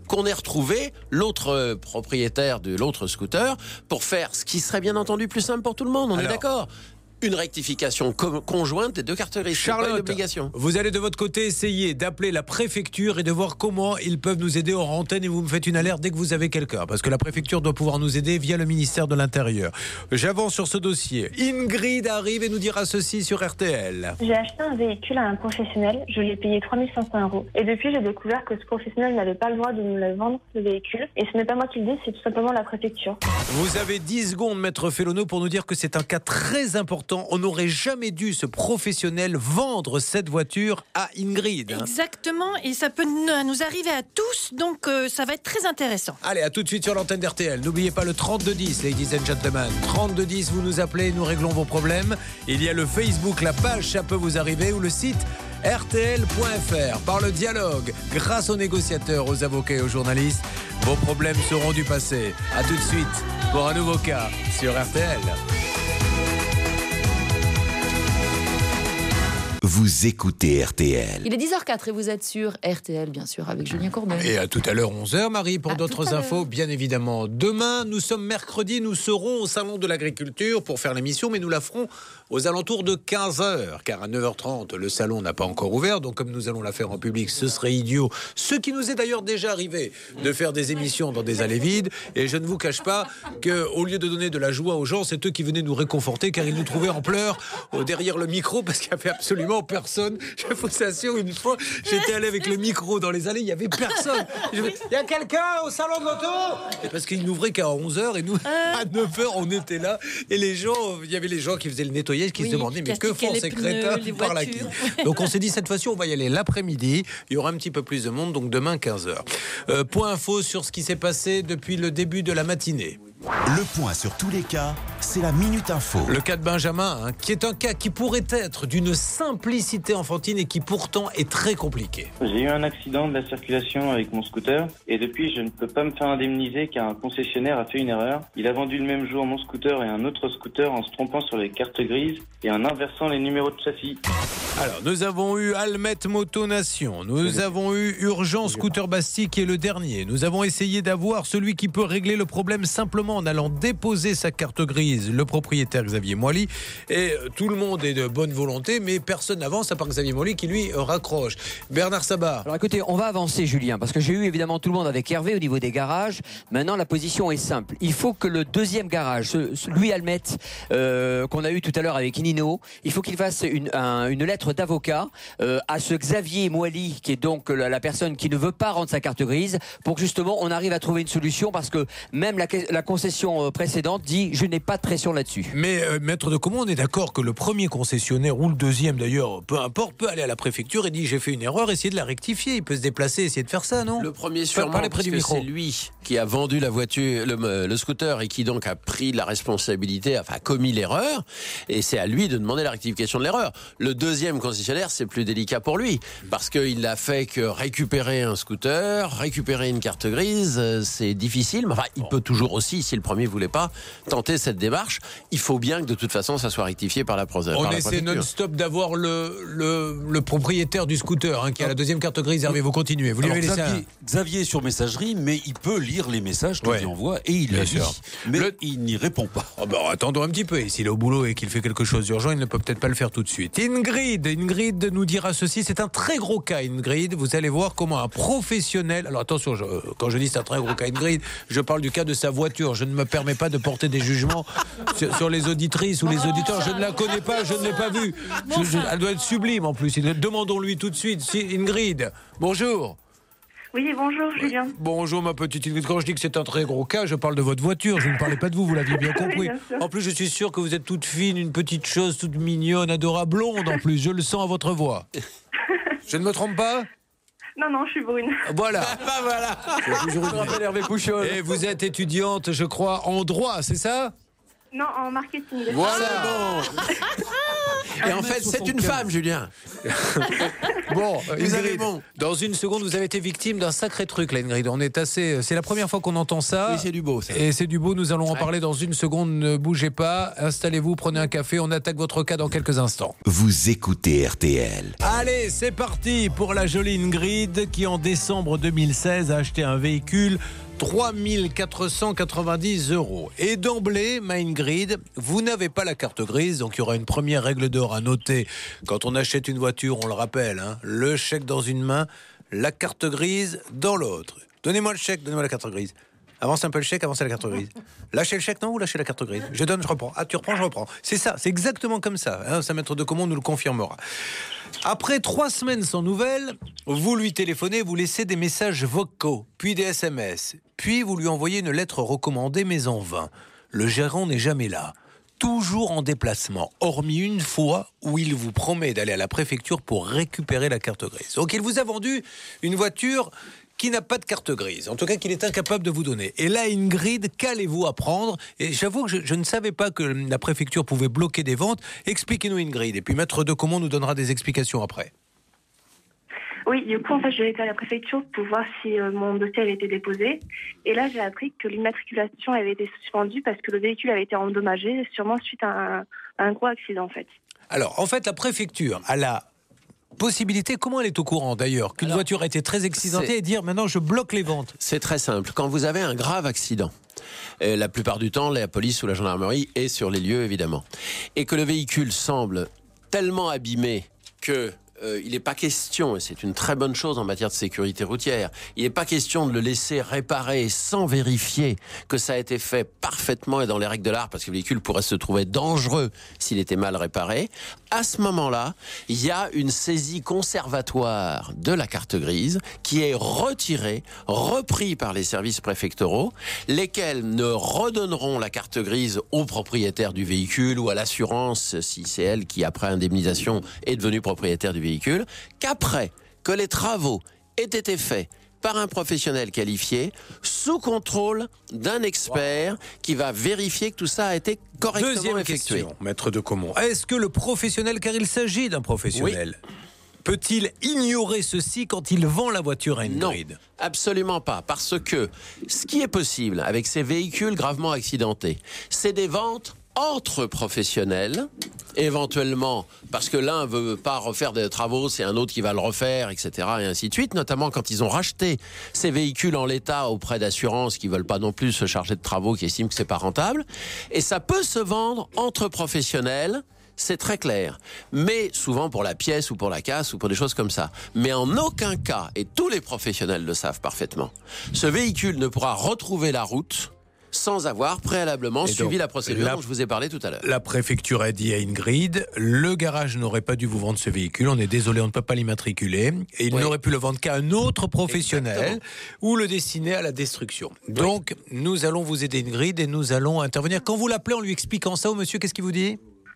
qu'on ait retrouvé l'autre propriétaire de l'autre scooter pour faire ce qui serait bien entendu plus simple pour tout le monde. On est d'accord. Une rectification conjointe des deux cartes grises. Charlotte, c'est pas une obligation. Vous allez de votre côté essayer d'appeler la préfecture et de voir comment ils peuvent nous aider hors antenne, et vous me faites une alerte dès que vous avez quelqu'un, parce que la préfecture doit pouvoir nous aider via le ministère de l'Intérieur. J'avance sur ce dossier. Ingrid arrive et nous dira ceci sur RTL. J'ai acheté un véhicule à un professionnel, je l'ai payé 3 500 €. Et depuis, j'ai découvert que ce professionnel n'avait pas le droit de me le vendre, ce véhicule. Et ce n'est pas moi qui le dis, c'est tout simplement la préfecture. Vous avez 10 secondes, maître Fellono, pour nous dire que c'est un cas très important. On n'aurait jamais dû, ce professionnel, vendre cette voiture à Ingrid. Exactement, et ça peut nous arriver à tous, donc ça va être très intéressant. Allez, à tout de suite sur l'antenne d'RTL. N'oubliez pas le 3210, ladies and gentlemen. 3210, vous nous appelez, nous réglons vos problèmes. Il y a le Facebook, la page, ça peut vous arriver, ou le site rtl.fr. Par le dialogue, grâce aux négociateurs, aux avocats et aux journalistes, vos problèmes seront du passé. À tout de suite pour un nouveau cas sur RTL. Vous écoutez RTL. Il est 10h04 et vous êtes sur RTL, bien sûr, avec Julien Courbet. Et à tout à l'heure, 11h, Marie, pour d'autres infos, bien évidemment. Demain, nous sommes mercredi, nous serons au Salon de l'Agriculture pour faire l'émission, mais nous la ferons aux alentours de 15h, car à 9h30, le salon n'a pas encore ouvert, donc comme nous allons la faire en public, ce serait idiot. Ce qui nous est d'ailleurs déjà arrivé, de faire des émissions dans des allées vides, et je ne vous cache pas qu'au lieu de donner de la joie aux gens, c'est eux qui venaient nous réconforter, car ils nous trouvaient en pleurs derrière le micro, parce qu'il n'y avait absolument personne. Je vous assure, une fois, j'étais allé avec le micro dans les allées, il n'y avait personne. Il y a quelqu'un au salon de l'auto? Et parce qu'il n'ouvrait qu'à 11h, et nous, à 9h, on était là, et les gens, il y avait les gens qui faisaient le nettoyage, qui se demandaient, mais que font ces crétins par la qui? Donc on s'est dit, cette fois-ci, on va y aller l'après-midi, il y aura un petit peu plus de monde, donc demain 15h. Point info sur ce qui s'est passé depuis le début de la matinée. Le point sur tous les cas, c'est la Minute Info. Le cas de Benjamin, qui est un cas qui pourrait être d'une simplicité enfantine et qui pourtant est très compliqué. J'ai eu un accident de la circulation avec mon scooter et depuis je ne peux pas me faire indemniser car un concessionnaire a fait une erreur. Il a vendu le même jour mon scooter et un autre scooter en se trompant sur les cartes grises et en inversant les numéros de châssis. Alors, nous avons eu Almet Moto Nation, nous avons eu Urgence Scooter Bastille qui est le dernier. Nous avons essayé d'avoir celui qui peut régler le problème simplement en allant déposer sa carte grise, le propriétaire Xavier Moily. Et tout le monde est de bonne volonté, mais personne n'avance à part Xavier Moily qui lui raccroche. Bernard Sabat. Alors écoutez, on va avancer Julien, parce que j'ai eu évidemment tout le monde avec Hervé au niveau des garages. Maintenant la position est simple. Il faut que le deuxième garage, Louis Almet, qu'on a eu tout à l'heure avec Nino, il faut qu'il fasse une lettre d'avocat à ce Xavier Moily, qui est donc la personne qui ne veut pas rendre sa carte grise, pour que justement on arrive à trouver une solution, parce que même la concession précédente dit je n'ai pas de pression là-dessus. Mais maître de Comont, on est d'accord que le premier concessionnaire ou le deuxième d'ailleurs, peu importe, peut aller à la préfecture et dire j'ai fait une erreur, essayer de la rectifier. Il peut se déplacer, essayer de faire ça, non? Le premier sûrement, parce que c'est lui qui a vendu la voiture, le scooter, et qui donc a pris la responsabilité, enfin commis l'erreur, et c'est à lui de demander la rectification de l'erreur. Le deuxième concessionnaire, c'est plus délicat pour lui, parce qu'il n'a fait que récupérer un scooter, récupérer une carte grise, c'est difficile, mais enfin il peut toujours aussi, si le premier voulait pas, tenter cette démarche. Il faut bien que de toute façon ça soit rectifié par la préfecture. On essaie non-stop d'avoir le propriétaire du scooter qui a la deuxième carte grise. Hervé, vous continuez. Vous lui avez laissé Xavier est sur messagerie, mais il peut lire les messages que lui envoie et il les lit. Mais il n'y répond pas. Oh bah, attendons un petit peu. Et s'il est au boulot et qu'il fait quelque chose d'urgent, il ne peut peut-être pas le faire tout de suite. Ingrid nous dira ceci. C'est un très gros cas, Ingrid. Vous allez voir comment un professionnel... Alors attention, quand je dis c'est un très gros cas, Ingrid, je parle du cas de sa voiture. Je ne me permets pas de porter des jugements sur les auditrices ou les auditeurs. Je ne la connais pas, je ne l'ai pas vue. Elle doit être sublime en plus. Demandons-lui tout de suite. Ingrid, bonjour. Oui, bonjour Julien. Bonjour ma petite Ingrid. Quand je dis que c'est un très gros cas, je parle de votre voiture. Je ne parlais pas de vous l'aviez bien compris. Oui, en plus, je suis sûr que vous êtes toute fine, une petite chose, toute mignonne, adorable, blonde en plus. Je le sens à votre voix. Je ne me trompe pas ? Non, je suis brune. Voilà. Voilà. Je rappelle Hervé Pouchol. Et vous êtes étudiante, je crois, en droit, c'est ça ? Non, en marketing. Voilà. Bon. Et en fait, c'est une femme, Julien. Bon, vous avez Ingrid, bon. dans une seconde, vous avez été victime d'un sacré truc, là, Ingrid. On est assez. C'est la première fois qu'on entend ça. Oui, c'est du beau, ça. Et c'est du beau. Nous allons en parler dans une seconde. Ne bougez pas. Installez-vous, prenez un café. On attaque votre cas dans quelques instants. Vous écoutez RTL. Allez, c'est parti pour la jolie Ingrid qui, en décembre 2016, a acheté un véhicule. 3 490 €. Et d'emblée, ma Ingrid, vous n'avez pas la carte grise, donc il y aura une première règle d'or à noter. Quand on achète une voiture, on le rappelle, hein, le chèque dans une main, la carte grise dans l'autre. Donnez-moi le chèque, donnez-moi la carte grise. Avance un peu le chèque, avancez la carte grise. Lâchez le chèque, non, ou lâchez la carte grise. Je donne, je reprends. Ah, tu reprends, je reprends. C'est ça, c'est exactement comme ça. Hein, sa maître de Comont nous le confirmera. Après 3 semaines sans nouvelles, vous lui téléphonez, vous laissez des messages vocaux, puis des SMS, puis vous lui envoyez une lettre recommandée, mais en vain. Le gérant n'est jamais là, toujours en déplacement, hormis une fois où il vous promet d'aller à la préfecture pour récupérer la carte grise. Donc il vous a vendu une voiture qui n'a pas de carte grise, en tout cas qu'il est incapable de vous donner. Et là, Ingrid, qu'allez-vous apprendre? Et j'avoue que je ne savais pas que la préfecture pouvait bloquer des ventes. Expliquez-nous, Ingrid, et puis Maître de Comont nous donnera des explications après. Oui, du coup, en fait, je vais été à la préfecture pour voir si mon dossier avait été déposé. Et là, j'ai appris que l'immatriculation avait été suspendue parce que le véhicule avait été endommagé, sûrement suite à un gros accident, en fait. Alors, en fait, la préfecture a la possibilité, comment elle est au courant d'ailleurs, qu'une voiture a été très accidentée et dire maintenant je bloque les ventes? C'est très simple. Quand vous avez un grave accident, la plupart du temps, la police ou la gendarmerie est sur les lieux, évidemment, et que le véhicule semble tellement abîmé que il n'est pas question, et c'est une très bonne chose en matière de sécurité routière, il n'est pas question de le laisser réparer sans vérifier que ça a été fait parfaitement et dans les règles de l'art, parce que le véhicule pourrait se trouver dangereux s'il était mal réparé. À ce moment-là, il y a une saisie conservatoire de la carte grise qui est retirée, reprise par les services préfectoraux, lesquels ne redonneront la carte grise au propriétaire du véhicule ou à l'assurance, si c'est elle qui, après indemnisation, est devenue propriétaire du véhicule, qu'après que les travaux aient été faits par un professionnel qualifié, sous contrôle d'un expert qui va vérifier que tout ça a été correctement Deuxième effectué. question, Maître de Comont. Est-ce que le professionnel, car il s'agit d'un professionnel, peut-il ignorer ceci quand il vend la voiture à Ingrid? Non, absolument pas. Parce que ce qui est possible avec ces véhicules gravement accidentés, c'est des ventes entre professionnels, éventuellement, parce que l'un veut pas refaire des travaux, c'est un autre qui va le refaire, etc., et ainsi de suite, notamment quand ils ont racheté ces véhicules en l'état auprès d'assurances qui veulent pas non plus se charger de travaux, qui estiment que c'est pas rentable, et ça peut se vendre entre professionnels. C'est très clair, mais souvent pour la pièce ou pour la casse ou pour des choses comme ça. Mais en aucun cas, et tous les professionnels le savent parfaitement, ce véhicule ne pourra retrouver la route sans avoir préalablement suivi la procédure dont je vous ai parlé tout à l'heure. La préfecture a dit à Ingrid, le garage n'aurait pas dû vous vendre ce véhicule, on est désolé, on ne peut pas l'immatriculer, et il n'aurait pu le vendre qu'à un autre professionnel. Exactement. Ou le destiner à la destruction. Donc, nous allons vous aider, Ingrid, et nous allons intervenir. Quand vous l'appelez en lui expliquant ça au monsieur, qu'est-ce qu'il vous dit?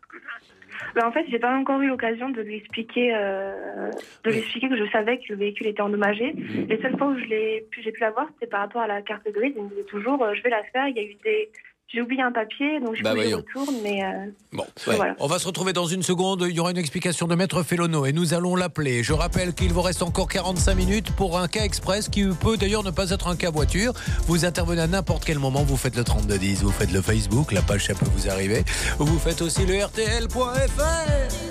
En fait, j'ai pas encore eu l'occasion de lui expliquer, que je savais que le véhicule était endommagé. Les seules fois où j'ai pu l'avoir, c'était par rapport à la carte grise. Il me disait toujours, je vais la faire. Il y a eu j'ai oublié un papier, donc je retourne, mais... Voilà. On va se retrouver dans une seconde. Il y aura une explication de Maître Fellono et nous allons l'appeler. Je rappelle qu'il vous reste encore 45 minutes pour un cas express qui peut d'ailleurs ne pas être un cas voiture. Vous intervenez à n'importe quel moment. Vous faites le 3210, vous faites le Facebook, la page ça peut vous arriver. Vous faites aussi le rtl.fr.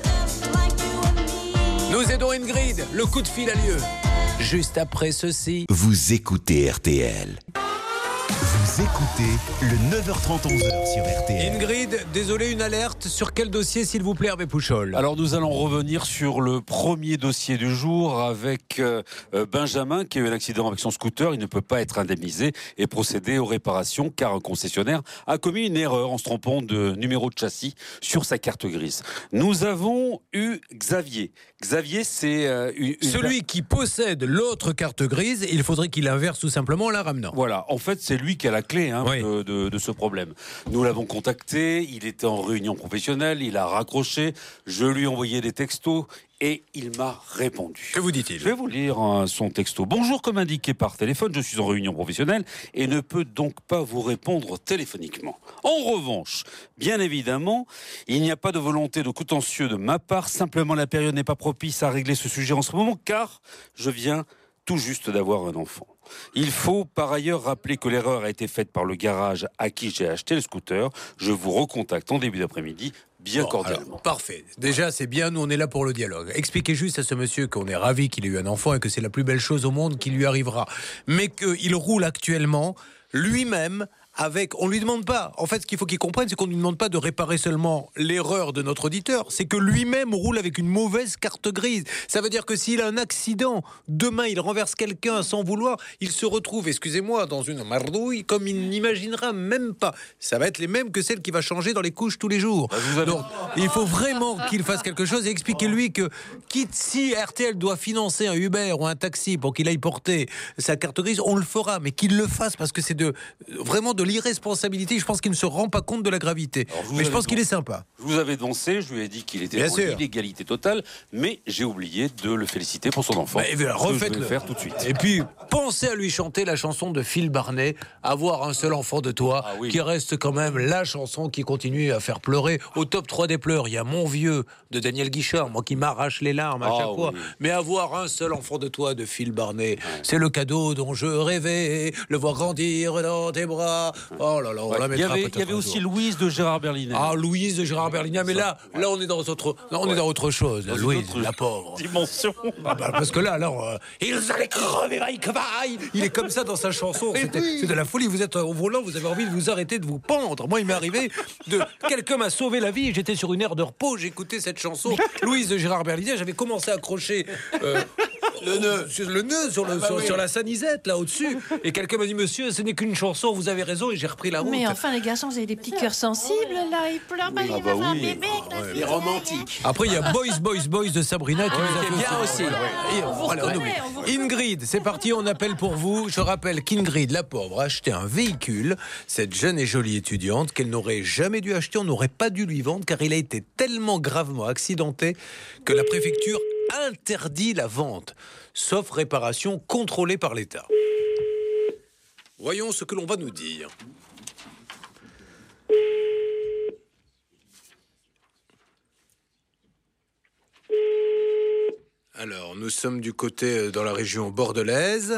Nous aidons Ingrid. Le coup de fil a lieu. Juste après ceci. Vous écoutez RTL. Vous écoutez le 9h30 11h sur RTL. Ingrid, désolé, une alerte. Sur quel dossier, s'il vous plaît, Hervé Pouchol? Alors, nous allons revenir sur le premier dossier du jour avec Benjamin qui a eu un accident avec son scooter. Il ne peut pas être indemnisé et procéder aux réparations car un concessionnaire a commis une erreur en se trompant de numéro de châssis sur sa carte grise. Nous avons eu Xavier. Xavier, c'est celui qui possède l'autre carte grise. Il faudrait qu'il inverse tout simplement en la ramenant. Voilà, en fait, c'est lui qui a la clé de ce problème. Nous l'avons contacté, il était en réunion professionnelle, il a raccroché, je lui ai envoyé des textos et il m'a répondu. Que vous dit-il ? Je vais vous lire son texto. Bonjour, comme indiqué par téléphone, je suis en réunion professionnelle et ne peux donc pas vous répondre téléphoniquement. En revanche, bien évidemment, il n'y a pas de volonté de contentieux de ma part, simplement la période n'est pas propice à régler ce sujet en ce moment car je viens tout juste d'avoir un enfant. Il faut par ailleurs rappeler que l'erreur a été faite par le garage à qui j'ai acheté le scooter. Je vous recontacte en début d'après-midi, bien cordialement. Alors, parfait. Déjà, c'est bien, nous on est là pour le dialogue. Expliquez juste à ce monsieur qu'on est ravi qu'il ait eu un enfant et que c'est la plus belle chose au monde qui lui arrivera. Mais qu'il roule actuellement lui-même avec, on lui demande pas, en fait ce qu'il faut qu'il comprenne, c'est qu'on lui demande pas de réparer seulement l'erreur de notre auditeur, c'est que lui-même roule avec une mauvaise carte grise. Ça veut dire que s'il a un accident, demain il renverse quelqu'un sans vouloir, il se retrouve, excusez-moi, dans une mardouille comme il n'imaginera même pas. Ça va être les mêmes que celles qu'il va changer dans les couches tous les jours. Donc il faut vraiment qu'il fasse quelque chose et expliquez-lui que quitte si RTL doit financer un Uber ou un taxi pour qu'il aille porter sa carte grise, on le fera, mais qu'il le fasse parce que c'est vraiment de l'irresponsabilité. Je pense qu'il ne se rend pas compte de la gravité. Mais je pense qu'il est sympa. Je vous avais devancé, je lui ai dit qu'il était en illégalité totale, mais j'ai oublié de le féliciter pour son enfant. Refaites-le. Je vais le faire tout de suite. Et puis, pensez à lui chanter la chanson de Phil Barnet, Avoir un seul enfant de toi, qui reste quand même la chanson qui continue à faire pleurer. Au top 3 des pleurs, il y a Mon vieux de Daniel Guichard, moi qui m'arrache les larmes à chaque fois. Mais Avoir un seul enfant de toi de Phil Barnet, c'est le cadeau dont je rêvais, le voir grandir dans tes bras. Oh là là, on la mettra peut-être. Il y avait aussi Louise de Gérard Berliner. Ah, Louise de Gérard Berliner, mais là on est dans autre chose. Là, Louise, la pauvre. Dimension. Parce que là, ils allaient crever, vaille. Il est comme ça dans sa chanson. C'est de la folie. Vous êtes au volant, vous avez envie de vous arrêter, de vous pendre. Moi, il m'est arrivé quelqu'un m'a sauvé la vie. J'étais sur une aire de repos, j'écoutais cette chanson. Louise de Gérard Berliner, j'avais commencé à accrocher. Le nœud sur la sanisette là au-dessus, et quelqu'un m'a dit monsieur ce n'est qu'une chanson, vous avez raison, et j'ai repris la route. Mais enfin les garçons, vous avez des petits cœurs sensibles là, ils pleurent, il va avoir un bébé. Les romantiques. Après il y a Boys de Sabrina qui nous a fait bien aussi. Ingrid, c'est parti, on appelle pour vous. Je rappelle qu'Ingrid, la pauvre, a acheté un véhicule, cette jeune et jolie étudiante qu'elle n'aurait jamais dû acheter, on n'aurait pas dû lui vendre car il a été tellement gravement accidenté que la préfecture interdit la vente, sauf réparation contrôlée par l'État. Voyons ce que l'on va nous dire. Alors, nous sommes du côté dans la région bordelaise.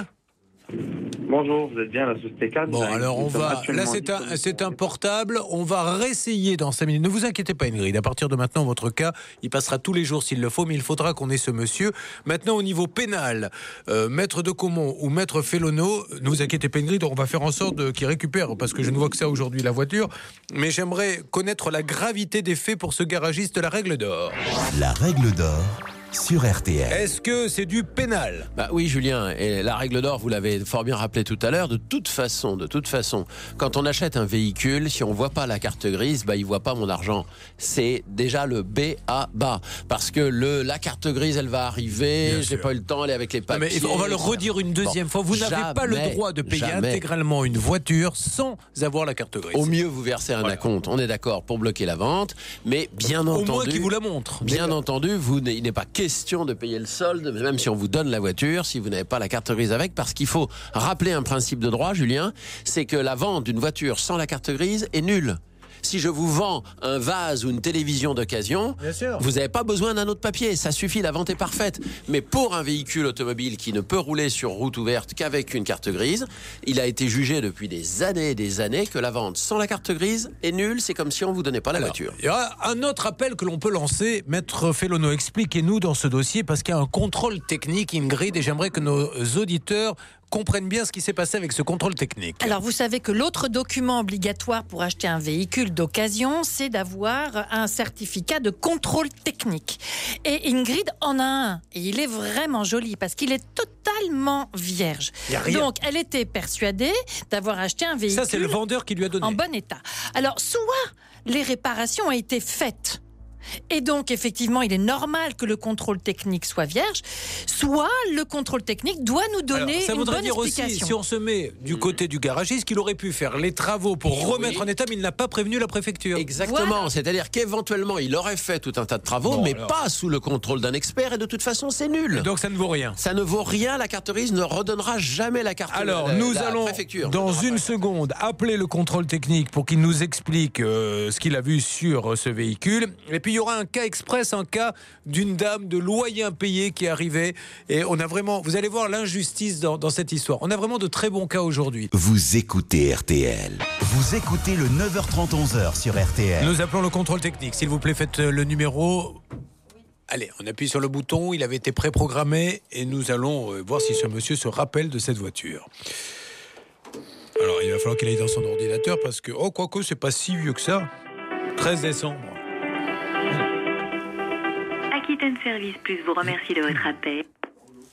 Bonjour, vous êtes bien à la société 4. Bon, alors on va. Là, c'est un portable. On va réessayer dans 5 minutes. Ne vous inquiétez pas, Ingrid. À partir de maintenant, votre cas, il passera tous les jours s'il le faut, mais il faudra qu'on ait ce monsieur. Maintenant, au niveau pénal, maître de Caumont ou maître Félono, ne vous inquiétez pas, Ingrid, on va faire en sorte qu'il récupère, parce que je ne vois que ça aujourd'hui, la voiture. Mais j'aimerais connaître la gravité des faits pour ce garagiste, la règle d'or. La règle d'or sur RTL. Est-ce que c'est du pénal ? Bah oui, Julien, et la règle d'or, vous l'avez fort bien rappelé tout à l'heure, de toute façon, quand on achète un véhicule, si on voit pas la carte grise, il voit pas mon argent. C'est déjà le B à bas, parce que la carte grise, elle va arriver, j'ai pas eu le temps, elle est avec les papiers. Mais on va le redire une deuxième fois, vous n'avez pas le droit de payer intégralement une voiture sans avoir la carte grise. Au mieux, vous versez un acompte, on est d'accord, pour bloquer la vente, mais bien entendu... Au moins qu'il vous la montre. Bien entendu, il n'est pas question de payer le solde, même si on vous donne la voiture, si vous n'avez pas la carte grise avec, parce qu'il faut rappeler un principe de droit, Julien, c'est que la vente d'une voiture sans la carte grise est nulle. Si je vous vends un vase ou une télévision d'occasion, vous n'avez pas besoin d'un autre papier, ça suffit, la vente est parfaite. Mais pour un véhicule automobile qui ne peut rouler sur route ouverte qu'avec une carte grise, il a été jugé depuis des années et des années que la vente sans la carte grise est nulle, c'est comme si on ne vous donnait pas la voiture. Il y a un autre appel que l'on peut lancer, Maître Félono, expliquez-nous dans ce dossier, parce qu'il y a un contrôle technique, Ingrid, et j'aimerais que nos auditeurs comprennent bien ce qui s'est passé avec ce contrôle technique. Alors, vous savez que l'autre document obligatoire pour acheter un véhicule d'occasion, c'est d'avoir un certificat de contrôle technique. Et Ingrid en a un. Et il est vraiment joli parce qu'il est totalement vierge. Donc, elle était persuadée d'avoir acheté un véhicule... Ça, c'est le vendeur qui lui a donné. En bon état. Alors, soit les réparations ont été faites, Et donc, effectivement, il est normal que le contrôle technique soit vierge, soit le contrôle technique doit nous donner ça une voudrait bonne dire explication. aussi, si on se met du côté du garagiste, qu'il aurait pu faire les travaux pour remettre en état, mais il n'a pas prévenu la préfecture. Exactement, voilà. C'est-à-dire qu'éventuellement, il aurait fait tout un tas de travaux, mais pas sous le contrôle d'un expert, et de toute façon, c'est nul. Donc ça ne vaut rien. Ça ne vaut rien, la carte grise ne redonnera jamais la carte. Alors, nous allons, dans une seconde, appeler le contrôle technique pour qu'il nous explique ce qu'il a vu sur ce véhicule. Et puis, il y aura un cas express, un cas d'une dame de loyer impayé qui est arrivée. Et on a vraiment, vous allez voir l'injustice dans cette histoire. On a vraiment de très bons cas aujourd'hui. Vous écoutez RTL. Vous écoutez le 9h30, 11h sur RTL. Nous appelons le contrôle technique. S'il vous plaît, faites le numéro. Allez, on appuie sur le bouton. Il avait été préprogrammé. Et nous allons voir si ce monsieur se rappelle de cette voiture. Alors, il va falloir qu'il aille dans son ordinateur parce que, quoique, c'est pas si vieux que ça. 13 décembre. Aquitaine Service Plus vous remercie de votre appel. Allô ?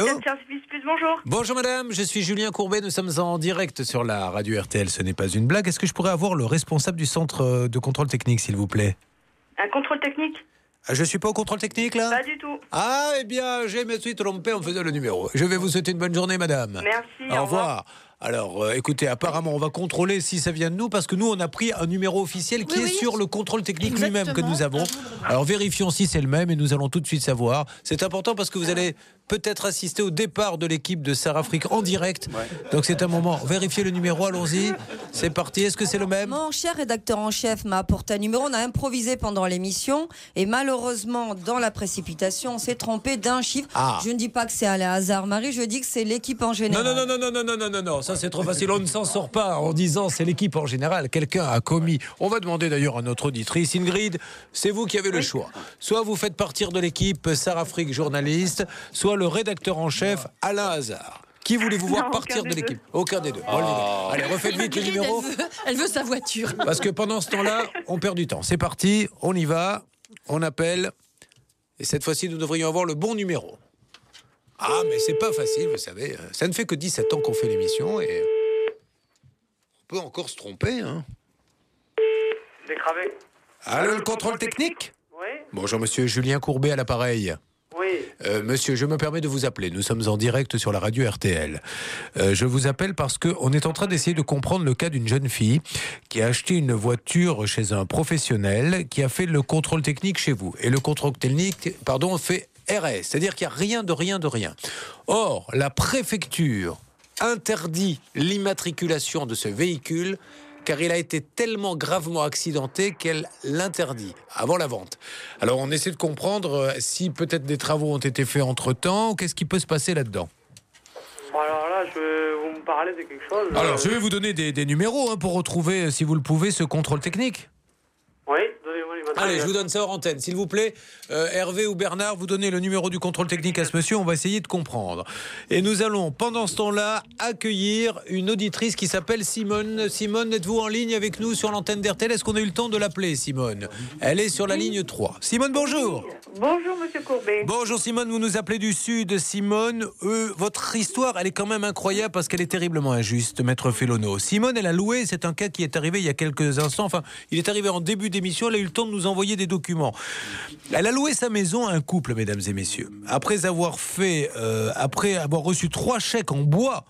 Service Plus, bonjour. Bonjour madame, je suis Julien Courbet, nous sommes en direct sur la radio RTL, ce n'est pas une blague. Est-ce que je pourrais avoir le responsable du centre de contrôle technique, s'il vous plaît ? Un contrôle technique ? Je suis pas au contrôle technique là ? Pas du tout. Ah, eh bien, j'ai me suis trompé en faisant le numéro. Je vais vous souhaiter une bonne journée madame. Merci, au revoir. Alors, écoutez, apparemment, on va contrôler si ça vient de nous, parce que nous, on a pris un numéro officiel qui est sur le contrôle technique lui-même que nous avons. Alors, vérifions si c'est le même et nous allons tout de suite savoir. C'est important parce que vous allez peut-être assister au départ de l'équipe de Sarafrique en direct. Donc, c'est un moment. Vérifiez le numéro, allons-y. C'est parti. Est-ce que c'est le même ? Mon cher rédacteur en chef m'a apporté un numéro. On a improvisé pendant l'émission et malheureusement, dans la précipitation, on s'est trompé d'un chiffre. Je ne dis pas que c'est un hasard, Marie. Je dis que c'est l'équipe en général. Non. Ça, c'est trop facile. On ne s'en sort pas en disant c'est l'équipe en général. Quelqu'un a commis. On va demander d'ailleurs à notre auditrice Ingrid, c'est vous qui avez le choix. Soit vous faites partir de l'équipe Sarafrique journaliste, soit le rédacteur en chef Alain Hazard. Qui voulez-vous voir partir de l'équipe ? Aucun des deux. Allez, refaites vite le numéro. Elle veut sa voiture. Parce que pendant ce temps-là, on perd du temps. C'est parti, on y va, on appelle. Et cette fois-ci, nous devrions avoir le bon numéro. Ah, mais c'est pas facile, vous savez. Ça ne fait que 17 ans qu'on fait l'émission et on peut encore se tromper. Décravé. Allô, le contrôle technique ? Oui. Bonjour, monsieur Julien Courbet à l'appareil. Oui. Monsieur, je me permets de vous appeler. Nous sommes en direct sur la radio RTL. Je vous appelle parce qu'on est en train d'essayer de comprendre le cas d'une jeune fille qui a acheté une voiture chez un professionnel qui a fait le contrôle technique chez vous. Et le contrôle technique, fait RS, c'est-à-dire qu'il n'y a rien de rien. Or, la préfecture interdit l'immatriculation de ce véhicule car il a été tellement gravement accidenté qu'elle l'interdit avant la vente. Alors, on essaie de comprendre si peut-être des travaux ont été faits entre-temps, qu'est-ce qui peut se passer là-dedans ? Alors là, vous me parlez de quelque chose. Alors, je vais vous donner des numéros pour retrouver, si vous le pouvez, ce contrôle technique. Oui, donnez-moi les matériels. Allez, je vous donne ça hors antenne. S'il vous plaît, Hervé ou Bernard, vous donnez le numéro du contrôle technique à ce monsieur. On va essayer de comprendre. Et nous allons, pendant ce temps-là, accueillir une auditrice qui s'appelle Simone. Simone, êtes-vous en ligne avec nous sur l'antenne d'RTL ? Est-ce qu'on a eu le temps de l'appeler, Simone ? Elle est sur la ligne 3. Simone, bonjour. Bonjour, monsieur Courbet. Bonjour, Simone. Vous nous appelez du Sud. Simone, votre histoire, elle est quand même incroyable parce qu'elle est terriblement injuste, maître Félono. Simone, elle a loué. C'est un cas qui est arrivé il y a quelques instants. Enfin, il est arrivé en début d'émission. Elle a eu le temps de nous envoyer des documents. Elle a loué sa maison à un couple, mesdames et messieurs. Après avoir reçu 3 chèques en bois,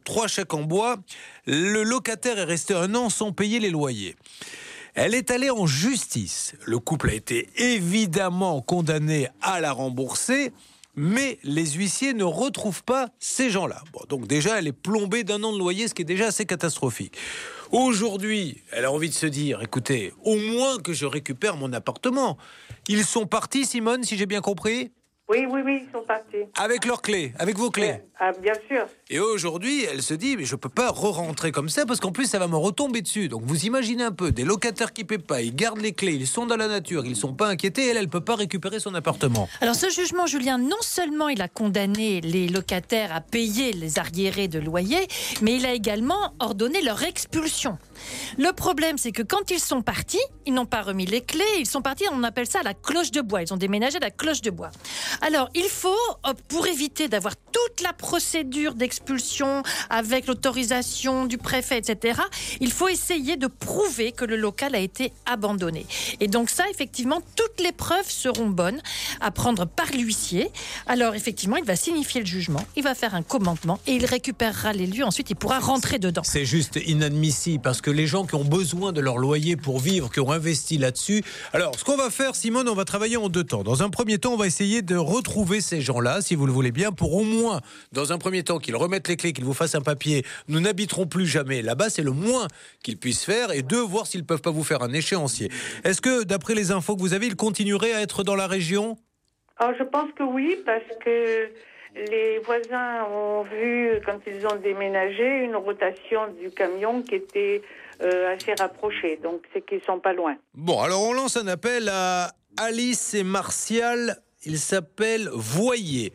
le locataire est resté 1 an sans payer les loyers. Elle est allée en justice. Le couple a été évidemment condamné à la rembourser, mais les huissiers ne retrouvent pas ces gens-là. Bon, donc déjà, elle est plombée d'1 an de loyer, ce qui est déjà assez catastrophique. Aujourd'hui, elle a envie de se dire, écoutez, au moins que je récupère mon appartement. Ils sont partis, Simone, si j'ai bien compris ? Oui, ils sont partis. Avec leurs clés, avec vos clés. Ah, bien sûr. Et aujourd'hui, elle se dit, mais je peux pas re-rentrer comme ça parce qu'en plus, ça va me retomber dessus. Donc vous imaginez un peu, des locataires qui paient pas, ils gardent les clés, ils sont dans la nature, ils sont pas inquiétés, elle peut pas récupérer son appartement. Alors ce jugement, Julien, non seulement il a condamné les locataires à payer les arriérés de loyer, mais il a également ordonné leur expulsion. Le problème, c'est que quand ils sont partis, ils n'ont pas remis les clés, ils sont partis, on appelle ça la cloche de bois. Ils ont déménagé à la cloche de bois. Alors, il faut, pour éviter d'avoir toute la procédure d'expulsion avec l'autorisation du préfet, etc., il faut essayer de prouver que le local a été abandonné. Et donc ça, effectivement, toutes les preuves seront bonnes à prendre par l'huissier. Alors, effectivement, il va signifier le jugement, il va faire un commandement et il récupérera les lieux. Ensuite, il pourra rentrer dedans. C'est juste inadmissible parce que les gens qui ont besoin de leur loyer pour vivre, qui ont investi là-dessus. Alors, ce qu'on va faire, Simone, on va travailler en 2 temps. Dans un premier temps, on va essayer de retrouver ces gens-là, si vous le voulez bien, pour au moins, dans un premier temps, qu'ils remettent les clés, qu'ils vous fassent un papier. Nous n'habiterons plus jamais là-bas, c'est le moins qu'ils puissent faire. Et 2, voir s'ils ne peuvent pas vous faire un échéancier. Est-ce que, d'après les infos que vous avez, ils continueraient à être dans la région ? Je pense que oui, parce que les voisins ont vu, quand ils ont déménagé, une rotation du camion qui était assez rapprochée. Donc, c'est qu'ils ne sont pas loin. Bon, alors on lance un appel à Alice et Martial. Il s'appelle Voyer,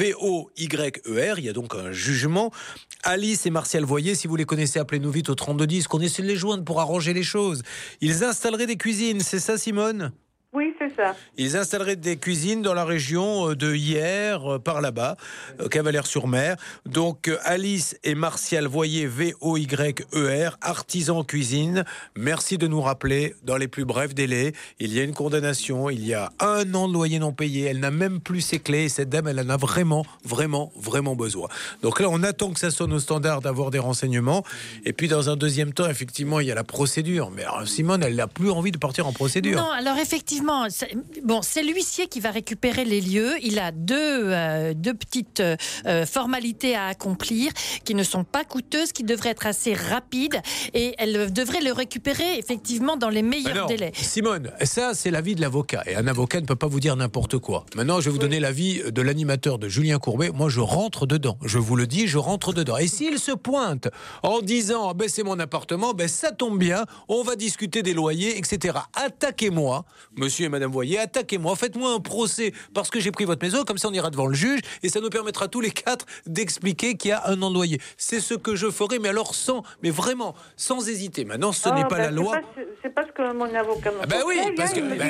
V-O-Y-E-R. Il y a donc un jugement. Alice et Martial Voyer, si vous les connaissez, appelez-nous vite au 3210, qu'on essaie de les joindre pour arranger les choses. Ils installeraient des cuisines, c'est ça, Simone ? Oui, c'est ça. Ils installeraient des cuisines dans la région de Hyères, par là-bas, Cavalaire-sur-Mer. Donc Alice et Martial Voyer, V-O-Y-E-R, artisan cuisine. Merci de nous rappeler, dans les plus brefs délais, il y a une condamnation, il y a 1 an de loyer non payé. Elle n'a même plus ses clés. Et cette dame, elle en a vraiment besoin. Donc là, on attend que ça sonne au standard d'avoir des renseignements. Et puis dans un deuxième temps, effectivement, il y a la procédure. Mais alors, Simone, elle n'a plus envie de partir en procédure. Non, alors effectivement, c'est l'huissier qui va récupérer les lieux. Il a deux petites formalités à accomplir qui ne sont pas coûteuses, qui devraient être assez rapides et elle devrait le récupérer effectivement dans les meilleurs délais. Simone, ça c'est l'avis de l'avocat et un avocat ne peut pas vous dire n'importe quoi. Maintenant, je vais vous donner l'avis de l'animateur de Julien Courbet. Moi, je rentre dedans. Je vous le dis, je rentre dedans. Et s'il se pointe en disant c'est mon appartement, ça tombe bien, on va discuter des loyers, etc. Attaquez-moi, monsieur et madame Voyer, attaquez-moi, faites-moi un procès parce que j'ai pris votre maison, comme ça on ira devant le juge et ça nous permettra tous les 4 d'expliquer qu'il y a 1 an de loyer. C'est ce que je ferai, mais alors vraiment, sans hésiter. Maintenant, ce n'est pas la loi. C'est parce que mon avocat me parce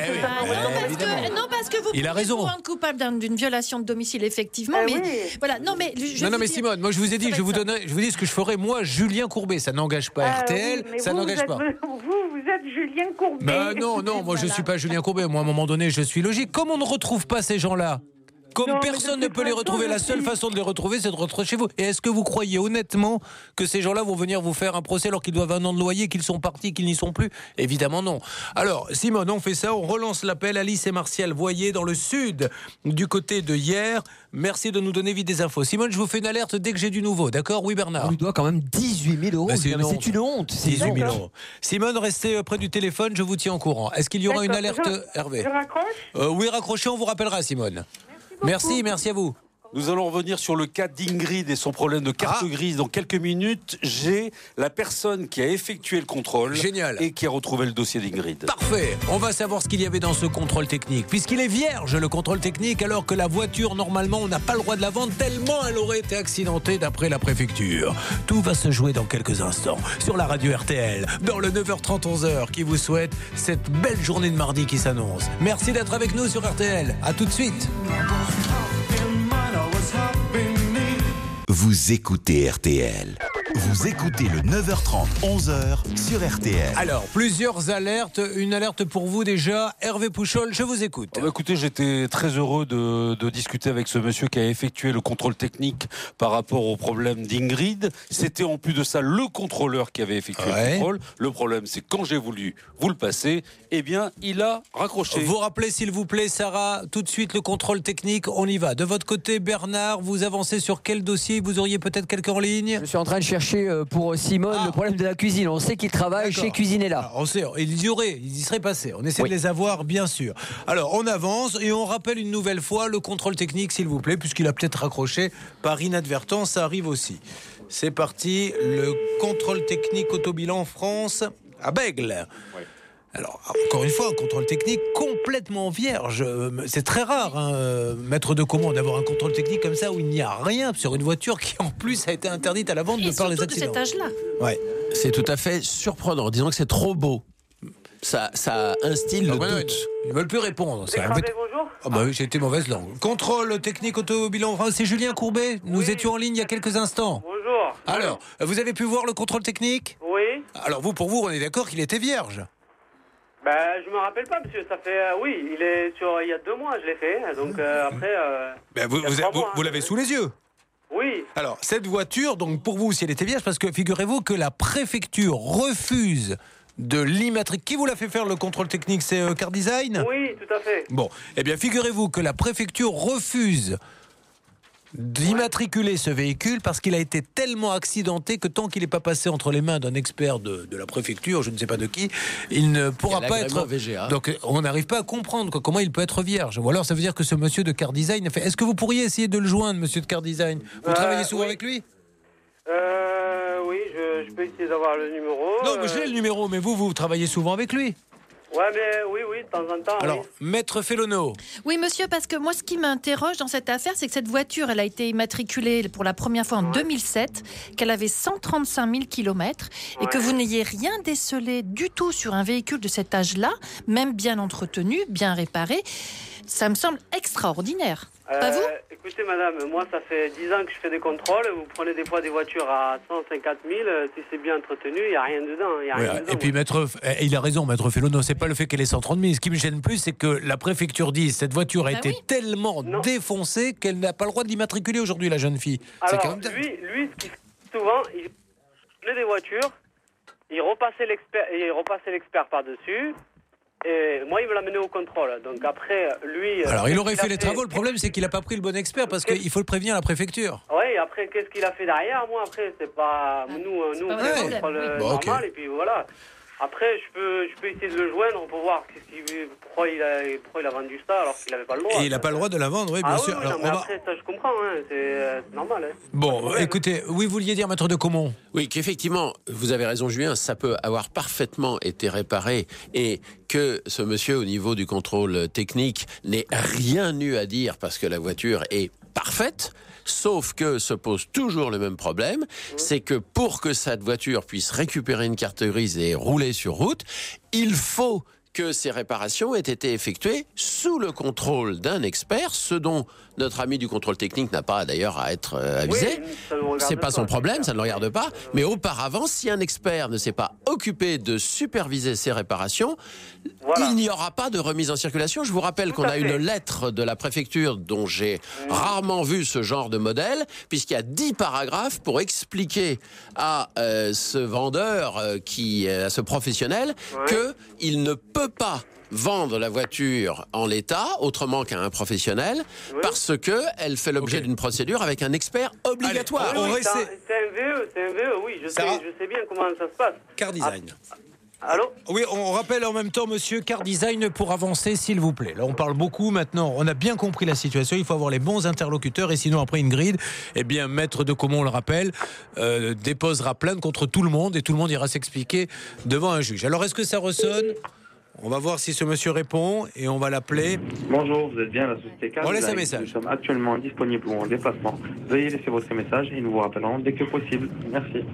que vous pouvez vous rendre coupable d'une violation de domicile, effectivement. Voilà, mais Simone, moi je vous ai dit, je vous dis ce que je ferai, moi, Julien Courbet. Ça n'engage pas RTL, ça n'engage pas. Vous êtes Julien Courbet. Non, moi je suis pas Julien Courbet. Moi, à un moment donné, je suis logique. Comme on ne retrouve pas ces gens-là, comme personne ne peut les retrouver, la seule façon de les retrouver, c'est de rentrer chez vous. Et est-ce que vous croyez honnêtement que ces gens-là vont venir vous faire un procès alors qu'ils doivent 1 an de loyer, qu'ils sont partis, qu'ils n'y sont plus ? Évidemment non. Alors, Simone, on fait ça, on relance l'appel. Alice et Martial Voyer dans le sud, du côté de Hyères. Merci de nous donner vite des infos. Simone, je vous fais une alerte dès que j'ai du nouveau, d'accord ? Oui, Bernard ? On lui doit quand même 18 000 €. C'est une honte. 18 000 €. Simone, restez près du téléphone, je vous tiens au courant. Est-ce qu'il y aura une alerte, Hervé ? Je raccroche ? Oui, raccrochez, on vous rappellera, Simone. Merci à vous. Nous allons revenir sur le cas d'Ingrid et son problème de carte grise. Dans quelques minutes, j'ai la personne qui a effectué le contrôle. Génial. Et qui a retrouvé le dossier d'Ingrid. Parfait. On va savoir ce qu'il y avait dans ce contrôle technique. Puisqu'il est vierge, le contrôle technique, alors que la voiture, normalement, on n'a pas le droit de la vendre tellement elle aurait été accidentée d'après la préfecture. Tout va se jouer dans quelques instants sur la radio RTL, dans le 9h30, 11h, qui vous souhaite cette belle journée de mardi qui s'annonce. Merci d'être avec nous sur RTL. À tout de suite. Vous écoutez RTL. Vous écoutez le 9h30, 11h sur RTL. Alors, plusieurs alertes. Une alerte pour vous déjà. Hervé Pouchol, je vous écoute. Écoutez, j'étais très heureux de discuter avec ce monsieur qui a effectué le contrôle technique par rapport au problème d'Ingrid. C'était en plus de ça le contrôleur qui avait effectué le contrôle. Le problème, c'est quand j'ai voulu vous le passer, il a raccroché. Vous rappelez, s'il vous plaît, Sarah, tout de suite le contrôle technique, on y va. De votre côté, Bernard, vous avancez sur quel dossier ? Vous auriez peut-être quelqu'un en ligne ? Je suis en train de chercher pour Simone le problème de la cuisine. On sait qu'il travaille chez Cuisinella. Alors, on sait, ils y seraient passés. On essaie de les avoir, bien sûr. Alors, on avance et on rappelle une nouvelle fois le contrôle technique, s'il vous plaît, puisqu'il a peut-être raccroché par inadvertance. Ça arrive aussi. C'est parti. Le contrôle technique autobilan France à Bègle. Oui. Alors, encore une fois, un contrôle technique complètement vierge. C'est très rare, maître de Comont, d'avoir un contrôle technique comme ça où il n'y a rien sur une voiture qui, en plus, a été interdite à la vente de par les accidents. Et surtout de cet âge-là. Ouais. C'est tout à fait surprenant. Disons que c'est trop beau. ça instille le doute. Ils ne veulent plus répondre. Bonjour. Oh bah oui, j'ai été mauvaise langue. Contrôle technique autobilan. C'est Julien Courbet. Nous étions en ligne il y a quelques instants. Bonjour. Alors, vous avez pu voir le contrôle technique ? Oui. Alors pour vous, on est d'accord qu'il était vierge ? Je me rappelle pas, monsieur. Ça fait, il est il y a 2 mois, je l'ai fait. Donc après. Vous l'avez sous les yeux ? Oui. Alors, cette voiture, donc pour vous, si elle était vierge, parce que figurez-vous que la préfecture refuse de l'immatriculer. Qui vous l'a fait faire le contrôle technique ? C'est Car Design ? Oui, tout à fait. Bon, eh bien, figurez-vous que la préfecture refuse d'immatriculer ce véhicule parce qu'il a été tellement accidenté que tant qu'il n'est pas passé entre les mains d'un expert de la préfecture, je ne sais pas de qui, il ne pourra pas être... VGA. Donc on n'arrive pas à comprendre comment il peut être vierge. Ou alors ça veut dire que ce monsieur de Car Design a fait... Est-ce que vous pourriez essayer de le joindre, monsieur de Car Design ? Vous travaillez souvent avec lui ? Oui, je peux essayer d'avoir le numéro. Non, mais j'ai le numéro, mais vous travaillez souvent avec lui ? Ouais, mais oui, de temps en temps. Alors, Maître Fellono. Oui, monsieur, parce que moi, ce qui m'interroge dans cette affaire, c'est que cette voiture, elle a été immatriculée pour la première fois en 2007, qu'elle avait 135 000 km, et que vous n'ayez rien décelé du tout sur un véhicule de cet âge-là, même bien entretenu, bien réparé. Ça me semble extraordinaire. Pas vous ? Écoutez, madame, moi, ça fait 10 ans que je fais des contrôles. Vous prenez des fois des voitures à 150 000. Si c'est bien entretenu, il n'y a rien dedans. Et puis, il a raison, Maître Fellono, c'est pas le fait qu'elle ait 130 000. Ce qui me gêne plus, c'est que la préfecture dise cette voiture a été tellement défoncée qu'elle n'a pas le droit de l'immatriculer aujourd'hui, la jeune fille. Alors, quand même... lui, souvent, il prenait des voitures, il repassait l'expert par-dessus. Et moi, il me l'a mené au contrôle. Donc après, lui... Alors, il aurait fait les travaux. Le problème, c'est qu'il n'a pas pris le bon expert parce qu'il faut le prévenir à la préfecture. Oui, après, qu'est-ce qu'il a fait derrière ? Moi, après, c'est pas... Nous, on fait le contrôle normal. Et puis voilà. Après, je peux essayer de le joindre pour voir pourquoi il a vendu ça alors qu'il n'avait pas le droit. Et il n'a pas le droit de la vendre, oui, bien sûr. Oui, alors, mais après, ça, je comprends. C'est normal. Bon, écoutez, oui, vous vouliez dire, Maître de Caumont ? Oui, qu'effectivement, vous avez raison, Julien, ça peut avoir parfaitement été réparé et que ce monsieur, au niveau du contrôle technique, n'ait rien eu à dire parce que la voiture est parfaite. Sauf que se pose toujours le même problème, c'est que pour que cette voiture puisse récupérer une carte grise et rouler sur route, il faut que ces réparations aient été effectuées sous le contrôle d'un expert, ce dont notre ami du contrôle technique n'a pas d'ailleurs à être avisé. C'est pas son problème, ça ne le regarde pas. Mais auparavant, si un expert ne s'est pas occupé de superviser ces réparations, il n'y aura pas de remise en circulation. Je vous rappelle qu'on a une lettre de la préfecture dont j'ai rarement vu ce genre de modèle, puisqu'il y a 10 paragraphes pour expliquer à ce vendeur, à ce professionnel, qu'il ne peut pas vendre la voiture en l'état, autrement qu'à un professionnel, parce que elle fait l'objet d'une procédure avec un expert obligatoire. Allez, c'est un VE, oui, je sais bien comment ça se passe. Car Design. Allô ? Oui, on rappelle en même temps, monsieur, Car Design pour avancer, s'il vous plaît. Là, on parle beaucoup maintenant. On a bien compris la situation. Il faut avoir les bons interlocuteurs et sinon, après Ingrid, eh bien, Maître de Caumont, on le rappelle, déposera plainte contre tout le monde et tout le monde ira s'expliquer devant un juge. Alors, est-ce que ça ressonne ? On va voir si ce monsieur répond et on va l'appeler. Bonjour, vous êtes bien à la société Car On Design. laisse un message. Nous sommes actuellement disponibles pour un déplacement. Veuillez laisser votre message et nous vous rappellerons dès que possible. Merci.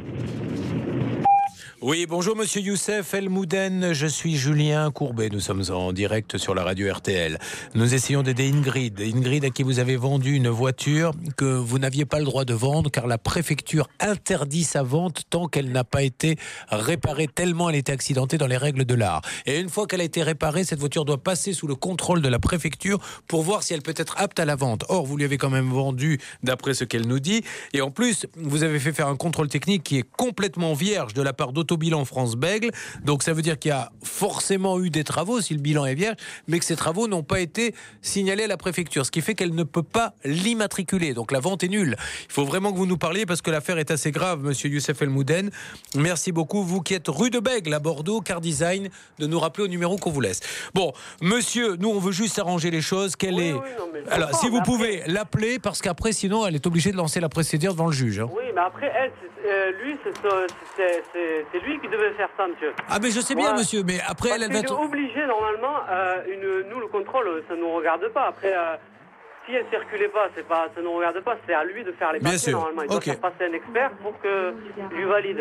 Oui, bonjour monsieur Youssef El Mouden, je suis Julien Courbet, nous sommes en direct sur la radio RTL. Nous essayons d'aider Ingrid à qui vous avez vendu une voiture que vous n'aviez pas le droit de vendre car la préfecture interdit sa vente tant qu'elle n'a pas été réparée tellement elle était accidentée dans les règles de l'art. Et une fois qu'elle a été réparée, cette voiture doit passer sous le contrôle de la préfecture pour voir si elle peut être apte à la vente. Or, vous lui avez quand même vendu d'après ce qu'elle nous dit et en plus, vous avez fait faire un contrôle technique qui est complètement vierge de la part d'Autobilan France-Bègles, donc ça veut dire qu'il y a forcément eu des travaux si le bilan est vierge, mais que ces travaux n'ont pas été signalés à la préfecture, ce qui fait qu'elle ne peut pas l'immatriculer, donc la vente est nulle. Il faut vraiment que vous nous parliez parce que l'affaire est assez grave, monsieur Youssef El Mouden. Merci beaucoup, vous qui êtes rue de Bègles à Bordeaux, Car Design, de nous rappeler au numéro qu'on vous laisse. Bon, monsieur, nous on veut juste arranger les choses, alors si vous pouvez l'appeler, parce qu'après sinon elle est obligée de lancer la procédure devant le juge. Oui, mais après lui, c'est lui qui devait faire ça, monsieur. Ah, mais je sais bien, monsieur, mais après, elle va être... obligée, normalement, nous, le contrôle, ça ne nous regarde pas. Après, si elle ne circulait pas, ça ne nous regarde pas, c'est à lui de faire les papiers, normalement. Il doit faire passer un expert pour qu'il lui valide.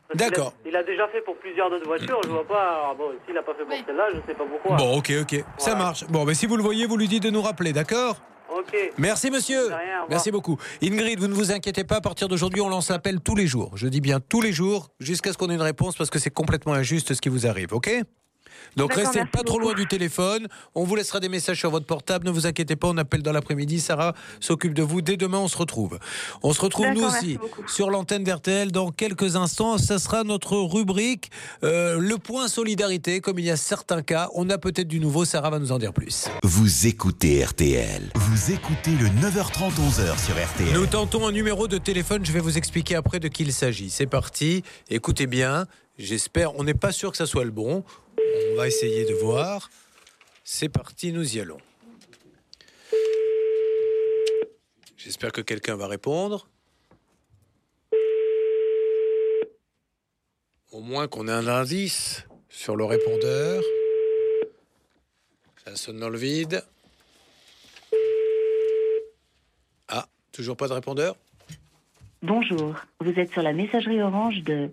D'accord. Il a déjà fait pour plusieurs d'autres voitures, je vois pas. Alors bon, s'il n'a pas fait pour celle-là, je sais pas pourquoi. Bon, ok, ça marche. Bon, mais si vous le voyez, vous lui dites de nous rappeler, d'accord ? Ok. Merci monsieur. Merci beaucoup. Ingrid, vous ne vous inquiétez pas, à partir d'aujourd'hui, on lance l'appel tous les jours. Je dis bien tous les jours, jusqu'à ce qu'on ait une réponse, parce que c'est complètement injuste ce qui vous arrive, ok ? Donc restez pas trop loin du téléphone. On vous laissera des messages sur votre portable. Ne vous inquiétez pas, on appelle dans l'après-midi. Sarah s'occupe de vous. Dès demain, on se retrouve. On se retrouve nous aussi sur l'antenne d'RTL dans quelques instants. Ça sera notre rubrique le point solidarité. Comme il y a certains cas, on a peut-être du nouveau. Sarah va nous en dire plus. Vous écoutez RTL. Vous écoutez le 9h30 11h sur RTL. Nous tentons un numéro de téléphone. Je vais vous expliquer après de qui il s'agit. C'est parti. Écoutez bien. J'espère. On n'est pas sûr que ça soit le bon. On va essayer de voir. C'est parti, nous y allons. J'espère que quelqu'un va répondre. Au moins qu'on ait un indice sur le répondeur. Ça sonne dans le vide. Ah, toujours pas de répondeur ? Bonjour, vous êtes sur la messagerie orange de...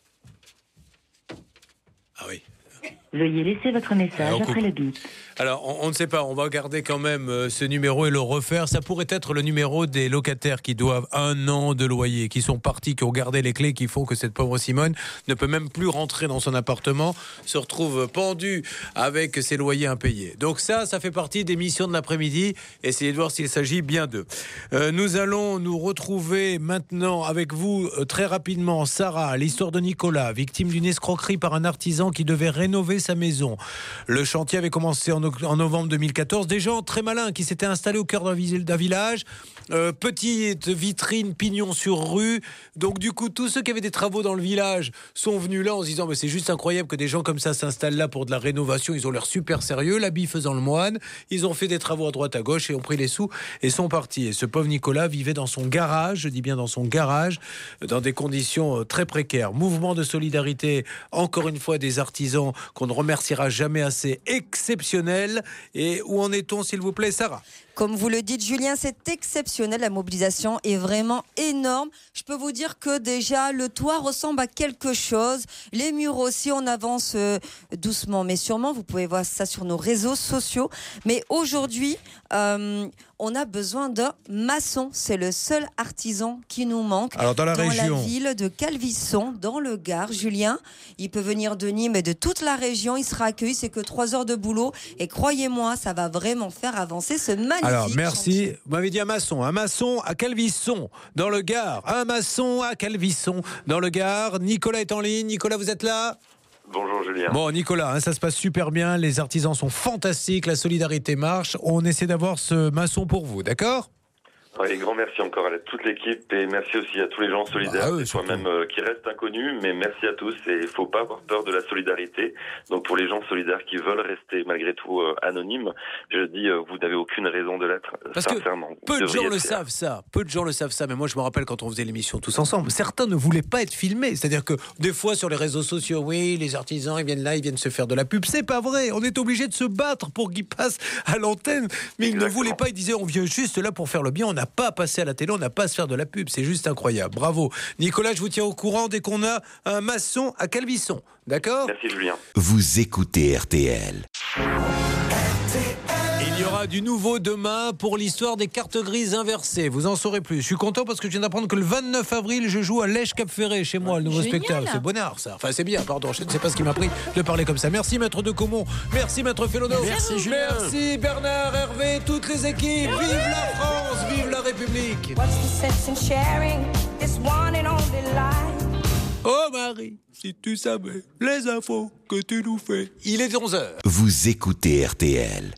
Ah oui. Veuillez laisser votre message après le bip. Alors, on ne sait pas, on va garder quand même ce numéro et le refaire. Ça pourrait être le numéro des locataires qui doivent 1 an de loyer, qui sont partis, qui ont gardé les clés, qui font que cette pauvre Simone ne peut même plus rentrer dans son appartement, se retrouve pendue avec ses loyers impayés. Donc ça fait partie des missions de l'après-midi. Essayez de voir s'il s'agit bien d'eux. Nous allons nous retrouver maintenant avec vous très rapidement. Sarah, l'histoire de Nicolas, victime d'une escroquerie par un artisan qui devait rénover sa maison. Le chantier avait commencé en novembre 2014. Des gens très malins qui s'étaient installés au cœur d'un village. Petite vitrine, pignon sur rue. Donc du coup, tous ceux qui avaient des travaux dans le village sont venus là en se disant mais c'est juste incroyable que des gens comme ça s'installent là pour de la rénovation. Ils ont l'air super sérieux, l'habit faisant le moine. Ils ont fait des travaux à droite à gauche et ont pris les sous et sont partis. Et ce pauvre Nicolas vivait dans son garage, je dis bien dans son garage, dans des conditions très précaires. Mouvement de solidarité, encore une fois, des artisans qu'on ne remerciera jamais assez, exceptionnel. Et où en est-on, s'il vous plaît, Sarah ? Comme vous le dites, Julien, c'est exceptionnel. La mobilisation est vraiment énorme. Je peux vous dire que déjà, le toit ressemble à quelque chose. Les murs aussi, on avance doucement mais sûrement. Vous pouvez voir ça sur nos réseaux sociaux. Mais aujourd'hui, on a besoin d'un maçon. C'est le seul artisan qui nous manque. Alors dans la région, la ville de Calvisson, dans le Gard. Julien, il peut venir de Nîmes et de toute la région. Il sera accueilli. C'est que 3 heures de boulot. Et croyez-moi, ça va vraiment faire avancer ce magnifique. Alors, merci. Chantier. Vous m'avez dit un maçon à Calvisson, dans le Gard. Un maçon à Calvisson, dans le Gard. Nicolas est en ligne. Nicolas, vous êtes là ? Bonjour Julien. Bon, Nicolas, ça se passe super bien. Les artisans sont fantastiques. La solidarité marche. On essaie d'avoir ce maçon pour vous, d'accord ? Oui, grand merci encore à toute l'équipe et merci aussi à tous les gens solidaires, des fois même qui restent inconnus, mais merci à tous et il faut pas avoir peur de la solidarité. Donc pour les gens solidaires qui veulent rester malgré tout anonymes, je dis vous n'avez aucune raison de l'être, parce sincèrement. Que peu de gens le savent ça, mais moi je me rappelle quand on faisait l'émission tous ensemble, certains ne voulaient pas être filmés, c'est-à-dire que des fois sur les réseaux sociaux, oui, les artisans ils viennent là, ils viennent se faire de la pub, c'est pas vrai, on est obligé de se battre pour qu'ils passent à l'antenne, mais ils ne voulaient pas, ils disaient on vient juste là pour faire le bien, on n'a pas à passer à la télé, on n'a pas à se faire de la pub, c'est juste incroyable, bravo. Nicolas, je vous tiens au courant dès qu'on a un maçon à Calvisson, d'accord ? Merci Julien. Vous écoutez RTL. Il y aura du nouveau demain pour l'histoire des cartes grises inversées. Vous en saurez plus. Je suis content parce que je viens d'apprendre que le 29 avril, je joue à Lèche-Cap-Ferré chez moi, le nouveau spectacle. C'est bonheur, ça. Enfin, c'est bien, pardon. Je ne sais pas ce qui m'a pris de parler comme ça. Merci, Maître de Comont. Merci, Maître Félodo. Merci, Julien. Merci, Bernard, Hervé, toutes les équipes. Vive la France, vive la République. Oh, Marie, si tu savais les infos que tu nous fais. Il est 11h. Vous écoutez RTL.